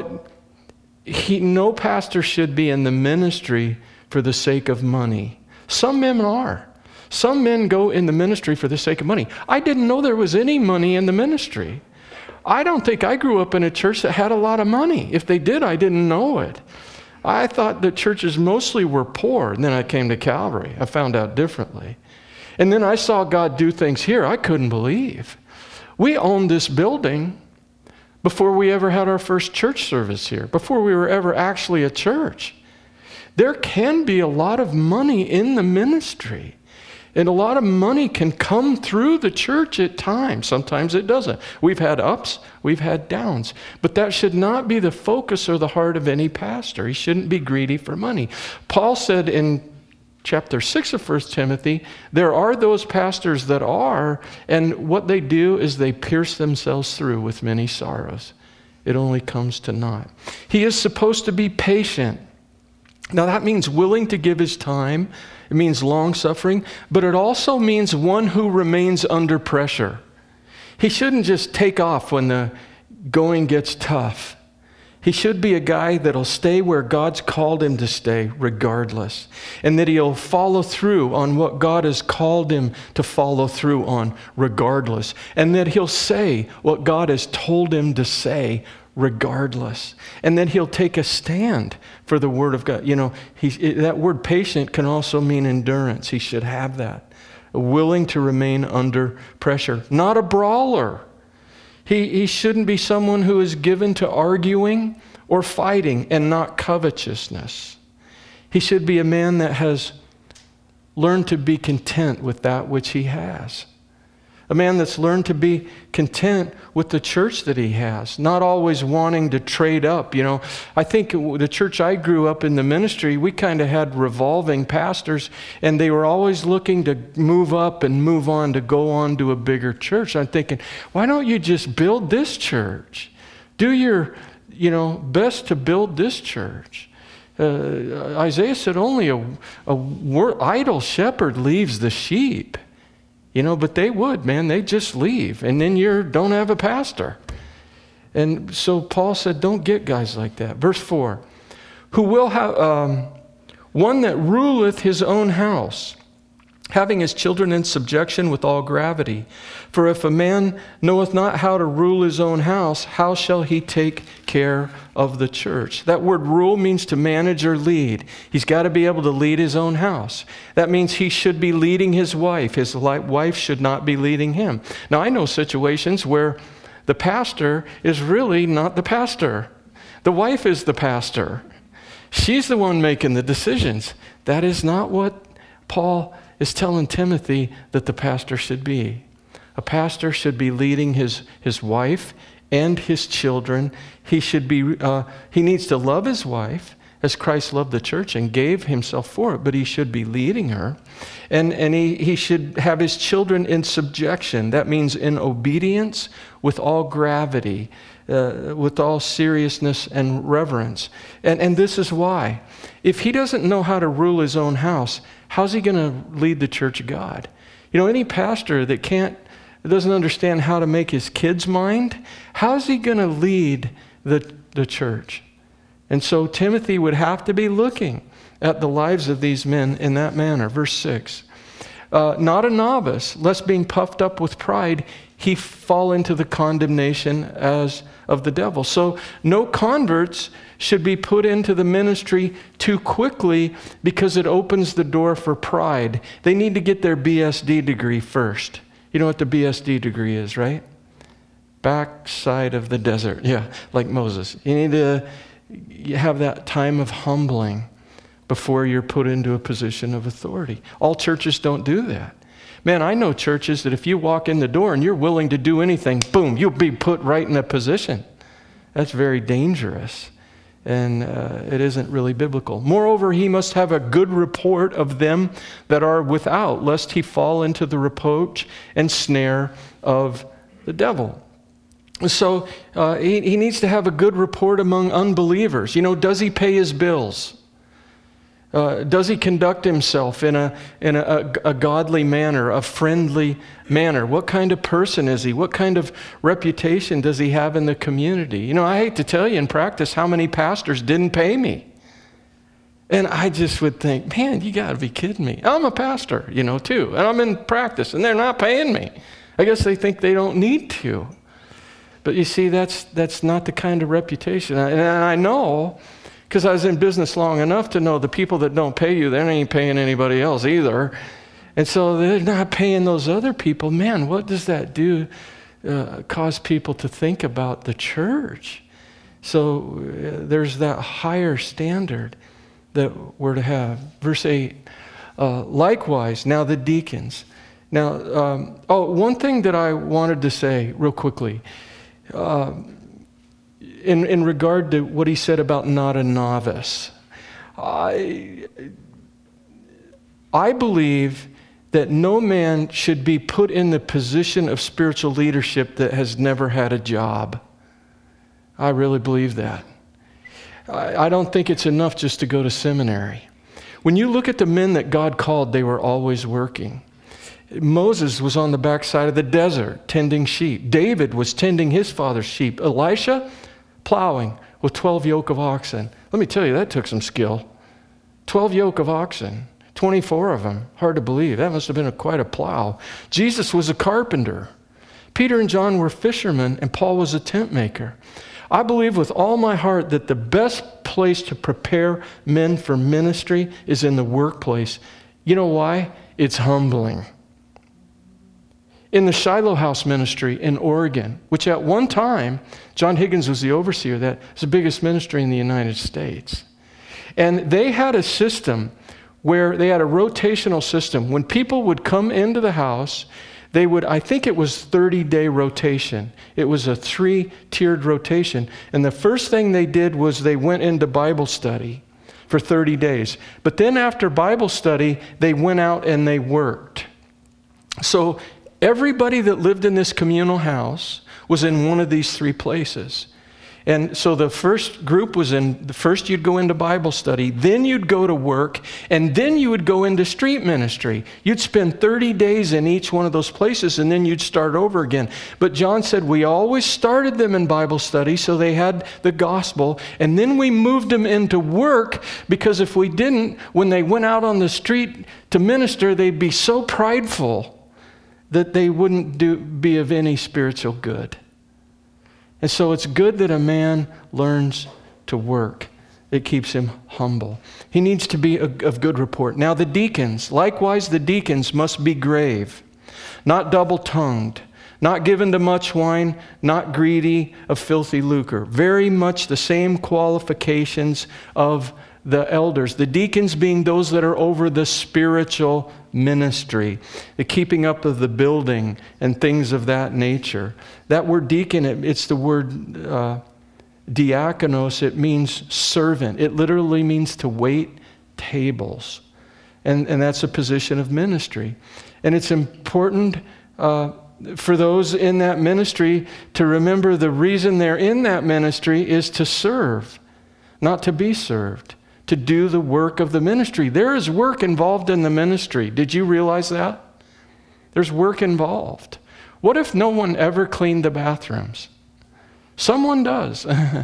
he, no pastor should be in the ministry for the sake of money. Some men are. Some men go in the ministry for the sake of money. I didn't know there was any money in the ministry. I don't think I grew up in a church that had a lot of money. If they did, I didn't know it. I thought that churches mostly were poor, and then I came to Calvary. I found out differently. And then I saw God do things here I couldn't believe. We owned this building before we ever had our first church service here, before we were ever actually a church. There can be a lot of money in the ministry. And a lot of money can come through the church at times. Sometimes it doesn't. We've had ups, we've had downs. But that should not be the focus or the heart of any pastor. He shouldn't be greedy for money. Paul said in chapter six of First Timothy, there are those pastors that are, and what they do is they pierce themselves through with many sorrows. It only comes to naught. He is supposed to be patient. Now that means willing to give his time. It means long-suffering, but it also means one who remains under pressure. He shouldn't just take off when the going gets tough. He should be a guy that'll stay where God's called him to stay regardless, and that he'll follow through on what God has called him to follow through on regardless, and that he'll say what God has told him to say regardless, and then he'll take a stand for the Word of God. You know, he, that word patient can also mean endurance. He should have that. Willing to remain under pressure. Not a brawler. He, he shouldn't be someone who is given to arguing or fighting and not covetousness. He should be a man that has learned to be content with that which he has. A man that's learned to be content with the church that he has, not always wanting to trade up. You know, I think the church I grew up in, the ministry, we kind of had revolving pastors, and they were always looking to move up and move on to go on to a bigger church. I'm thinking, why don't you just build this church? Do your, you know, best to build this church. Uh, Isaiah said only a, a wor- idle shepherd leaves the sheep. You know, but they would, man. They just leave. And then you don't have a pastor. And so Paul said, don't get guys like that. Verse four, who will have um, one that ruleth his own house, having his children in subjection with all gravity. For if a man knoweth not how to rule his own house, how shall he take care of the church? That word rule means to manage or lead. He's got to be able to lead his own house. That means he should be leading his wife. His wife should not be leading him. Now, I know situations where the pastor is really not the pastor. The wife is the pastor. She's the one making the decisions. That is not what Paul is telling Timothy that the pastor should be. A pastor should be leading his, his wife and his children. He should be, uh, he needs to love his wife as Christ loved the church and gave himself for it, but he should be leading her. And, and he, he should have his children in subjection. That means in obedience with all gravity, uh, with all seriousness and reverence. And, and this is why. If he doesn't know how to rule his own house, how's he going to lead the church of God? You know, any pastor that can't, that doesn't understand how to make his kids mind, how's he going to lead the, the church? And so Timothy would have to be looking at the lives of these men in that manner. Verse six, uh, not a novice, lest being puffed up with pride, he fall into the condemnation as of the devil. So no converts should be put into the ministry too quickly because it opens the door for pride. They need to get their B S D degree first. You know what the B S D degree is, right? Backside of the desert. Yeah, like Moses. You need to have that time of humbling before you're put into a position of authority. All churches don't do that. Man, I know churches that if you walk in the door and you're willing to do anything, boom, you'll be put right in a position. That's very dangerous, and uh, it isn't really biblical. Moreover, he must have a good report of them that are without, lest he fall into the reproach and snare of the devil. So uh, he, he needs to have a good report among unbelievers. You know, does he pay his bills? Uh, does he conduct himself in a in a, a, a godly manner, a friendly manner? What kind of person is he? What kind of reputation does he have in the community? You know, I hate to tell you in practice how many pastors didn't pay me. And I just would think, man, you got to be kidding me. I'm a pastor, you know, too. And I'm in practice, and they're not paying me. I guess they think they don't need to. But you see, that's that's not the kind of reputation. And I know, because I was in business long enough to know the people that don't pay you, they ain't paying anybody else either. And so they're not paying those other people. Man, what does that do? Uh, cause people to think about the church. So uh, there's that higher standard that we're to have. Verse eight, Uh, likewise, now the deacons. Now, um, oh, one thing that I wanted to say real quickly, uh, in, in regard to what he said about not a novice. I, I believe that no man should be put in the position of spiritual leadership that has never had a job. I really believe that. I, I don't think it's enough just to go to seminary. When you look at the men that God called, they were always working. Moses was on the backside of the desert tending sheep. David was tending his father's sheep. Elisha, plowing with twelve yoke of oxen. Let me tell you, that took some skill. twelve yoke of oxen, twenty-four of them. Hard to believe. That must have been a, quite a plow. Jesus was a carpenter. Peter and John were fishermen, and Paul was a tent maker. I believe with all my heart that the best place to prepare men for ministry is in the workplace. You know why? It's humbling. In the Shiloh House ministry in Oregon, which at one time, John Higgins was the overseer of that, it's the biggest ministry in the United States. And they had a system where they had a rotational system. When people would come into the house, they would, I think it was thirty-day rotation. It was a three-tiered rotation. And the first thing they did was they went into Bible study for thirty days. But then after Bible study, they went out and they worked. So everybody that lived in this communal house was in one of these three places. And so the first group was in, the first you'd go into Bible study, then you'd go to work, and then you would go into street ministry. You'd spend thirty days in each one of those places, and then you'd start over again. But John said we always started them in Bible study, so they had the gospel, and then we moved them into work, because if we didn't, when they went out on the street to minister, they'd be so prideful that they wouldn't do, be of any spiritual good. And so it's good that a man learns to work. It keeps him humble. He needs to be of good report. Now the deacons, likewise the deacons must be grave, not double-tongued, not given to much wine, not greedy of filthy lucre. Very much the same qualifications of the elders, the deacons being those that are over the spiritual ministry, the keeping up of the building and things of that nature. That word deacon, it, it's the word uh, diakonos. It means servant. It literally means to wait tables. And, and that's a position of ministry. And it's important uh, for those in that ministry to remember the reason they're in that ministry is to serve, not to be served. To do the work of the ministry. There is work involved in the ministry. Did you realize that? There's work involved. What if no one ever cleaned the bathrooms? Someone does.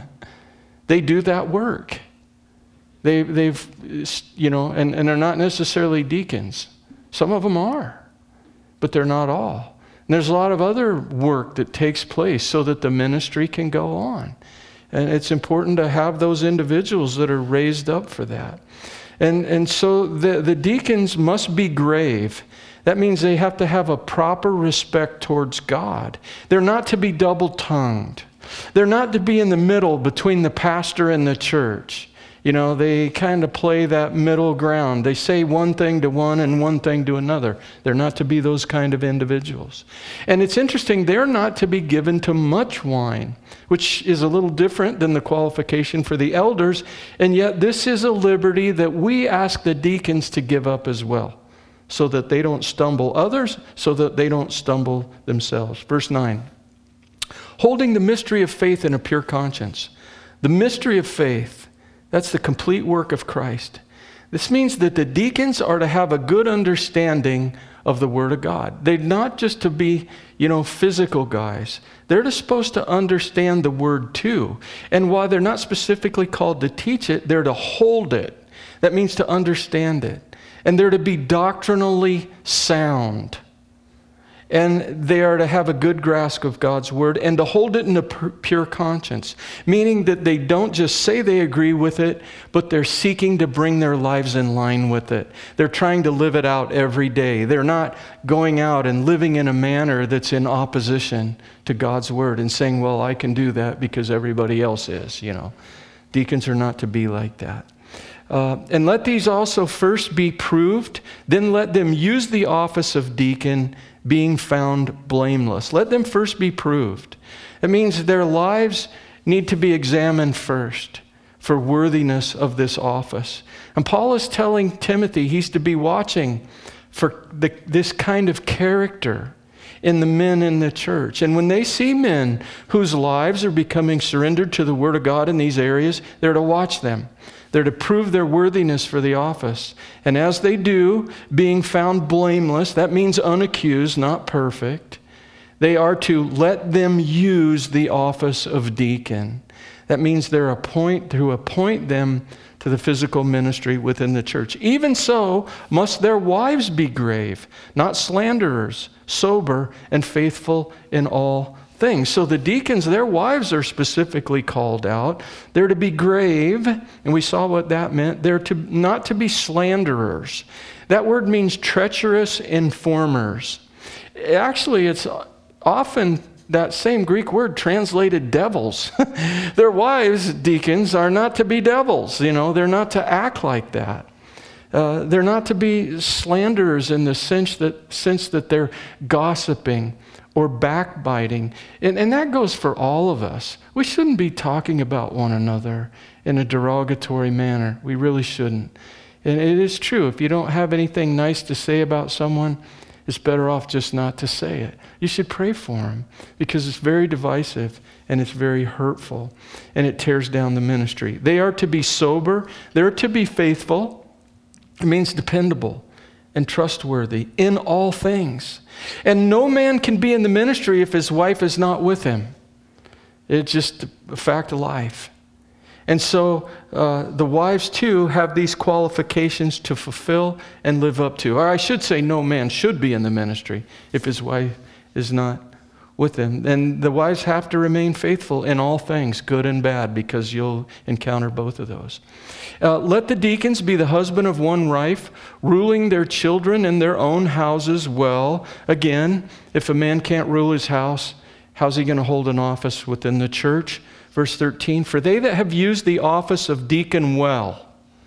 They do that work. They, they've, you know, and, and they're not necessarily deacons. Some of them are, but they're not all. And there's a lot of other work that takes place so that the ministry can go on. And it's important to have those individuals that are raised up for that. And, and so the, the deacons must be grave. That means they have to have a proper respect towards God. They're not to be double-tongued. They're not to be in the middle between the pastor and the church. You know, they kind of play that middle ground. They say one thing to one and one thing to another. They're not to be those kind of individuals. And it's interesting, they're not to be given to much wine, which is a little different than the qualification for the elders. And yet this is a liberty that we ask the deacons to give up as well, so that they don't stumble others, so that they don't stumble themselves. Verse nine, holding the mystery of faith in a pure conscience. The mystery of faith, that's the complete work of Christ. This means that the deacons are to have a good understanding of the Word of God. They're not just to be, you know, physical guys. They're supposed to understand the Word too. And while they're not specifically called to teach it, they're to hold it. That means to understand it. And they're to be doctrinally sound. And they are to have a good grasp of God's Word and to hold it in a pure conscience, meaning that they don't just say they agree with it, but they're seeking to bring their lives in line with it. They're trying to live it out every day. They're not going out and living in a manner that's in opposition to God's Word and saying, well, I can do that because everybody else is, you know. Deacons are not to be like that. Uh, and let these also first be proved, then let them use the office of deacon, being found blameless. Let them first be proved. It means their lives need to be examined first for worthiness of this office. And Paul is telling Timothy he's to be watching for the, this kind of character in the men in the church. And when they see men whose lives are becoming surrendered to the Word of God in these areas, they're to watch them. They're to prove their worthiness for the office. And as they do, being found blameless, that means unaccused, not perfect, they are to let them use the office of deacon. That means they're appoint, to appoint them to the physical ministry within the church. Even so, must their wives be grave, not slanderers, sober, and faithful in all things. So the deacons, their wives are specifically called out. They're to be grave, and we saw what that meant. They're to not to be slanderers. That word means treacherous informers. Actually, it's often that same Greek word translated devils. Their wives, deacons, are not to be devils. You know, they're not to act like that. Uh, they're not to be slanderers in the sense that, sense that they're gossiping or backbiting. And, and that goes for all of us. We shouldn't be talking about one another in a derogatory manner. We really shouldn't. And it is true, if you don't have anything nice to say about someone, it's better off just not to say it. You should pray for them because it's very divisive and it's very hurtful and it tears down the ministry. They are to be sober. They're to be faithful. It means dependable and trustworthy in all things. And no man can be in the ministry if his wife is not with him. It's just a fact of life. And so uh, the wives, too, have these qualifications to fulfill and live up to. Or I should say no man should be in the ministry if his wife is not with him. And the wives have to remain faithful in all things, good and bad, because you'll encounter both of those. Uh, let the deacons be the husband of one wife, ruling their children in their own houses well. Again, if a man can't rule his house, how's he going to hold an office within the church? Verse thirteen, for they that have used the office of deacon well,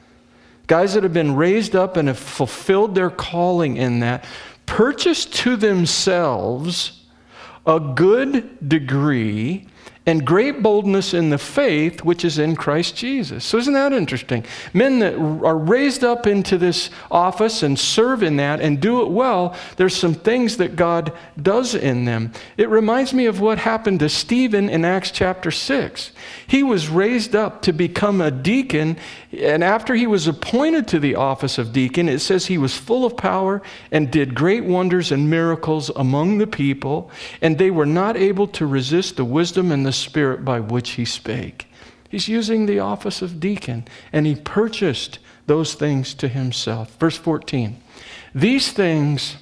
guys that have been raised up and have fulfilled their calling in that, purchase to themselves a good degree and great boldness in the faith which is in Christ Jesus. So isn't that interesting? Men that are raised up into this office and serve in that and do it well, there's some things that God does in them. It reminds me of what happened to Stephen in Acts chapter six. He was raised up to become a deacon, and after he was appointed to the office of deacon, it says he was full of power and did great wonders and miracles among the people, and they were not able to resist the wisdom and the Spirit by which he spake. He's using the office of deacon, and he purchased those things to himself. Verse fourteen, these things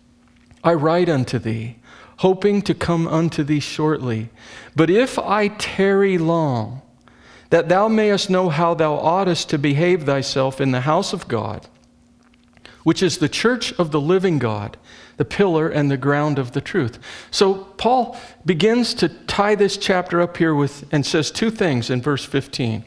I write unto thee, hoping to come unto thee shortly. But if I tarry long, that thou mayest know how thou oughtest to behave thyself in the house of God, which is the church of the living God, the pillar and the ground of the truth. So Paul begins to tie this chapter up here with, and says two things in verse fifteen.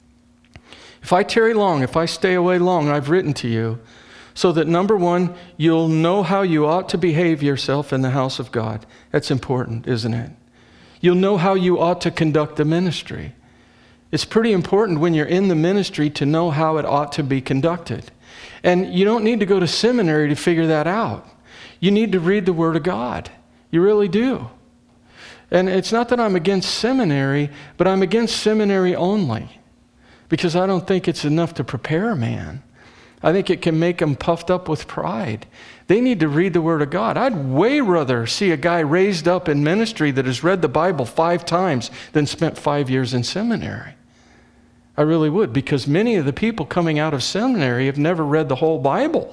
If I tarry long, if I stay away long, I've written to you, so that number one, you'll know how you ought to behave yourself in the house of God. That's important, isn't it? You'll know how you ought to conduct the ministry. It's pretty important when you're in the ministry to know how it ought to be conducted. And you don't need to go to seminary to figure that out. You need to read the Word of God. You really do. And it's not that I'm against seminary, but I'm against seminary only, because I don't think it's enough to prepare a man. I think it can make them puffed up with pride. They need to read the Word of God. I'd way rather see a guy raised up in ministry that has read the Bible five times than spent five years in seminary. I really would, because many of the people coming out of seminary have never read the whole Bible.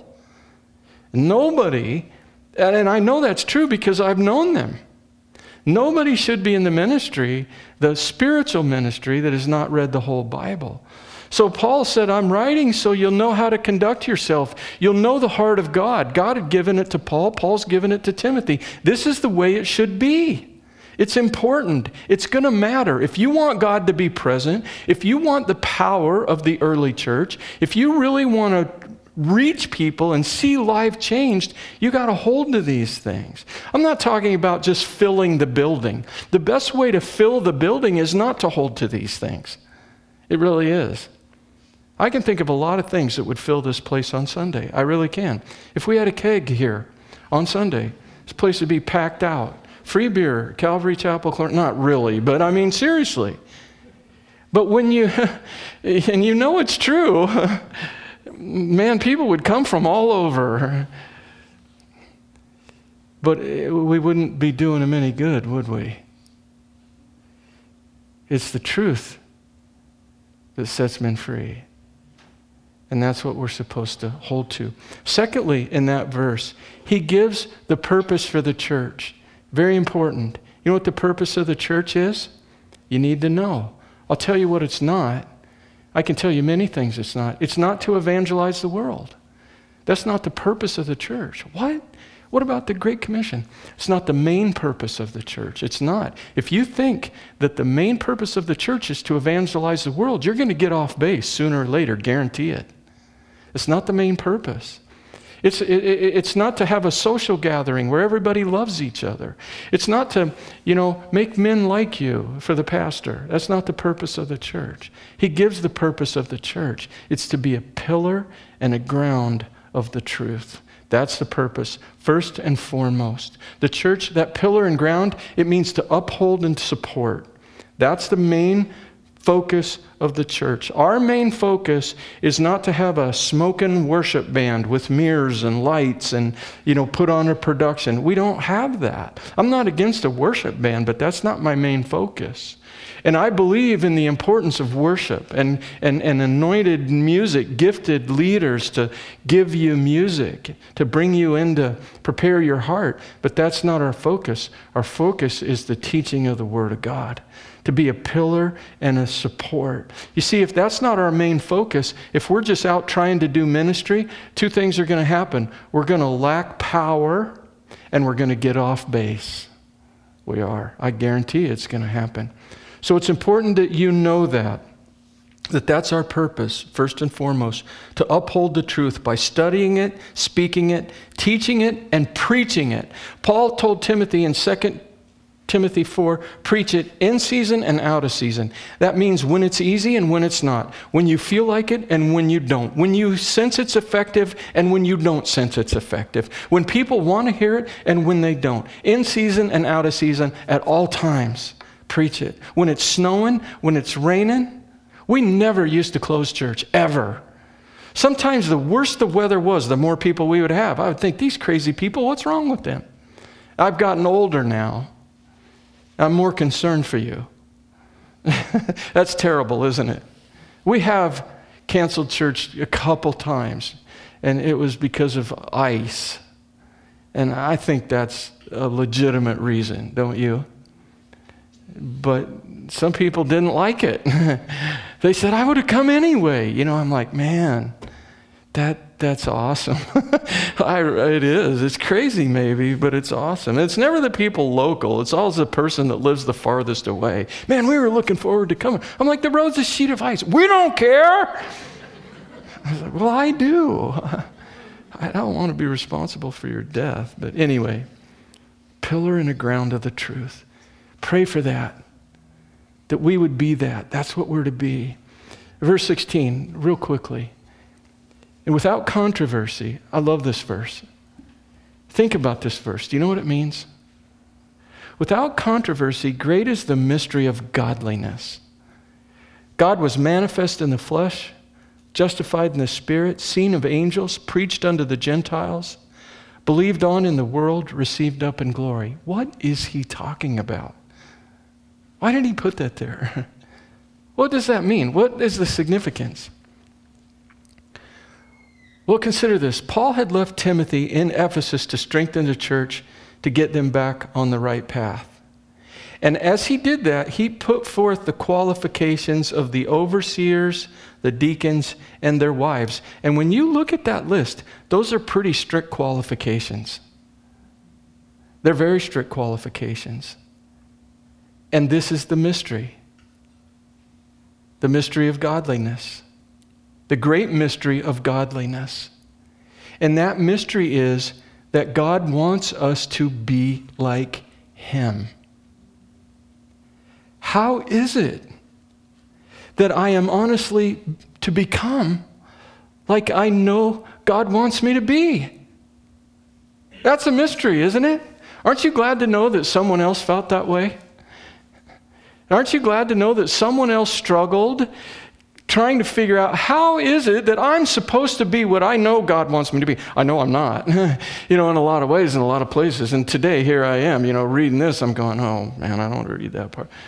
Nobody, and I know that's true because I've known them. Nobody should be in the ministry, the spiritual ministry, that has not read the whole Bible. So Paul said, I'm writing so you'll know how to conduct yourself. You'll know the heart of God. God had given it to Paul. Paul's given it to Timothy. This is the way it should be. It's important. It's going to matter. If you want God to be present, if you want the power of the early church, if you really want to reach people and see life changed, you got to hold to these things. I'm not talking about just filling the building. The best way to fill the building is not to hold to these things. It really is. I can think of a lot of things that would fill this place on Sunday. I really can. If we had a keg here on Sunday, this place would be packed out. Free beer, Calvary Chapel, not really, but I mean seriously. But when you, and you know it's true, man, people would come from all over. But we wouldn't be doing them any good, would we? It's the truth that sets men free. And that's what we're supposed to hold to. Secondly, in that verse, he gives the purpose for the church. Very important. You know what the purpose of the church is? You need to know. I'll tell you what it's not. I can tell you many things it's not. It's not to evangelize the world. That's not the purpose of the church. What? What about the Great Commission? It's not the main purpose of the church. It's not. If you think that the main purpose of the church is to evangelize the world, you're going to get off base sooner or later, guarantee it. It's not the main purpose. It's, it, it's not to have a social gathering where everybody loves each other. It's not to, you know, make men like you for the pastor. That's not the purpose of the church. He gives the purpose of the church. It's to be a pillar and a ground of the truth. That's the purpose, first and foremost. The church, that pillar and ground, it means to uphold and support. That's the main focus of the church. Our main focus is not to have a smoking worship band with mirrors and lights and, you know, put on a production. We don't have that. I'm not against a worship band, but that's not my main focus. And I believe in the importance of worship and, and, and anointed music, gifted leaders to give you music, to bring you in to prepare your heart. But that's not our focus. Our focus is the teaching of the Word of God, to be a pillar and a support. You see, if that's not our main focus, if we're just out trying to do ministry, two things are going to happen. We're going to lack power and we're going to get off base. We are. I guarantee it's going to happen. So it's important that you know that, that that's our purpose, first and foremost, to uphold the truth by studying it, speaking it, teaching it, and preaching it. Paul told Timothy in Second Timothy four, preach it in season and out of season. That means when it's easy and when it's not. When you feel like it and when you don't. When you sense it's effective and when you don't sense it's effective. When people want to hear it and when they don't. In season and out of season at all times. Preach it. When it's snowing, when it's raining. We never used to close church, ever. Sometimes the worse the weather was, the more people we would have. I would think, these crazy people, what's wrong with them? I've gotten older now. I'm more concerned for you. That's terrible, isn't it? We have canceled church a couple times, and it was because of ice. And I think that's a legitimate reason, don't you? But some people didn't like it. They said, I would have come anyway. You know, I'm like, man, that that's awesome. I, it is. It's crazy maybe, but it's awesome. It's never the people local. It's always the person that lives the farthest away. Man, we were looking forward to coming. I'm like, the road's a sheet of ice. We don't care. I was like, well, I do. I don't want to be responsible for your death. But anyway, pillar and a ground of the truth. Pray for that, that we would be that. That's what we're to be. Verse sixteen, real quickly. And without controversy, I love this verse. Think about this verse. Do you know what it means? Without controversy, great is the mystery of godliness. God was manifest in the flesh, justified in the spirit, seen of angels, preached unto the Gentiles, believed on in the world, received up in glory. What is he talking about? Why did he put that there? What does that mean? What is the significance? Well, consider this. Paul had left Timothy in Ephesus to strengthen the church, to get them back on the right path. And as he did that, he put forth the qualifications of the overseers, the deacons, and their wives. And when you look at that list, those are pretty strict qualifications. They're very strict qualifications. And this is the mystery. The mystery of godliness. The great mystery of godliness. And that mystery is that God wants us to be like Him. How is it that I am honestly to become like I know God wants me to be? That's a mystery, isn't it? Aren't you glad to know that someone else felt that way? Aren't you glad to know that someone else struggled trying to figure out how is it that I'm supposed to be what I know God wants me to be? I know I'm not, you know, in a lot of ways, in a lot of places. And today, here I am, you know, reading this, I'm going, oh, man, I don't want to read that part.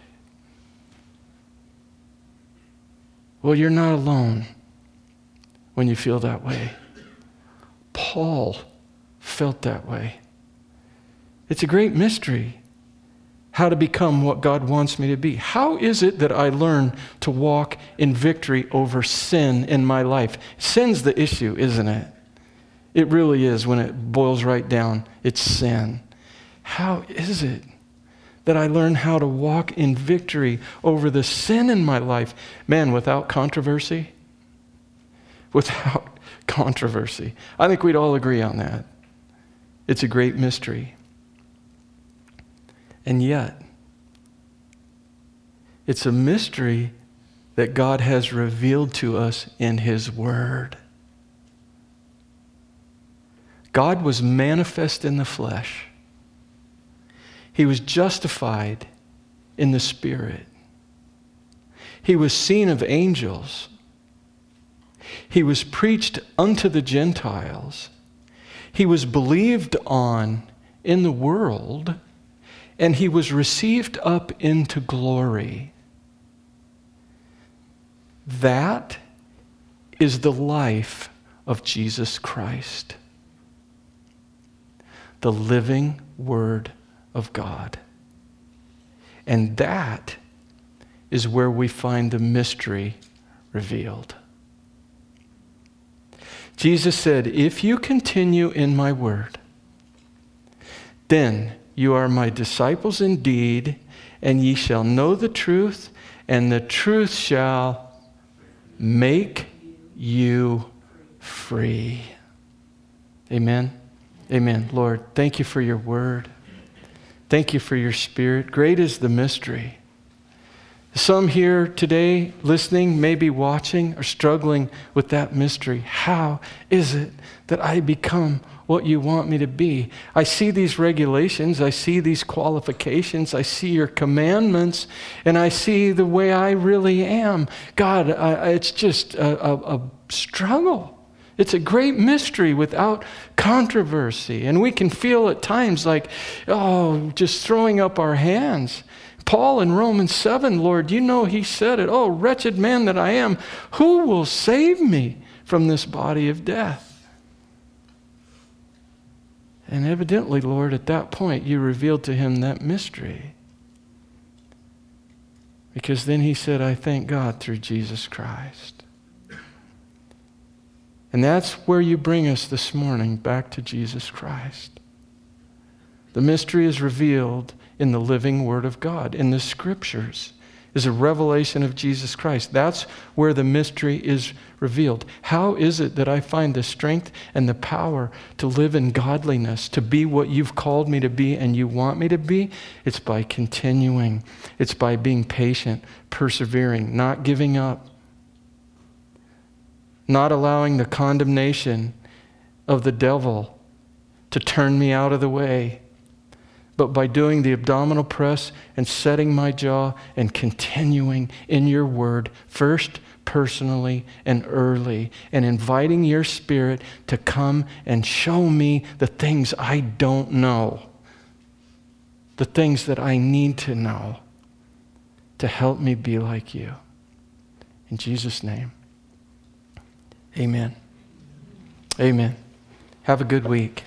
Well, you're not alone when you feel that way. Paul felt that way. It's a great mystery how to become what God wants me to be. How is it that I learn to walk in victory over sin in my life? Sin's the issue, isn't it? It really is when it boils right down. It's sin. How is it that I learn how to walk in victory over the sin in my life? Man, without controversy? Without controversy. I think we'd all agree on that. It's a great mystery. And yet, it's a mystery that God has revealed to us in His Word. God was manifest in the flesh. He was justified in the Spirit. He was seen of angels. He was preached unto the Gentiles. He was believed on in the world. And He was received up into glory. That is the life of Jesus Christ, the living Word of God. And that is where we find the mystery revealed. Jesus said, if you continue in my word, then you are my disciples indeed, and ye shall know the truth, and the truth shall make you free. Amen. Amen. Lord, thank you for your word. Thank you for your Spirit. Great is the mystery. Some here today, listening, maybe watching, are struggling with that mystery. How is it that I become what you want me to be? I see these regulations, I see these qualifications, I see your commandments, and I see the way I really am. God, I, it's just a, a, a struggle. It's a great mystery without controversy. And we can feel at times like, oh, just throwing up our hands. Paul in Romans seven, Lord, you know he said it. Oh, wretched man that I am, who will save me from this body of death? And evidently, Lord, at that point, you revealed to him that mystery. Because then he said, I thank God through Jesus Christ. And that's where you bring us this morning, back to Jesus Christ. The mystery is revealed in the living Word of God, in the Scriptures, is a revelation of Jesus Christ. That's where the mystery is revealed. How is it that I find the strength and the power to live in godliness, to be what you've called me to be and you want me to be? It's by continuing. It's by being patient, persevering, not giving up, not allowing the condemnation of the devil to turn me out of the way, but by doing the abdominal press and setting my jaw and continuing in your word, first personally and early, and inviting your Spirit to come and show me the things I don't know, the things that I need to know to help me be like you. In Jesus' name, amen. Amen. Have a good week.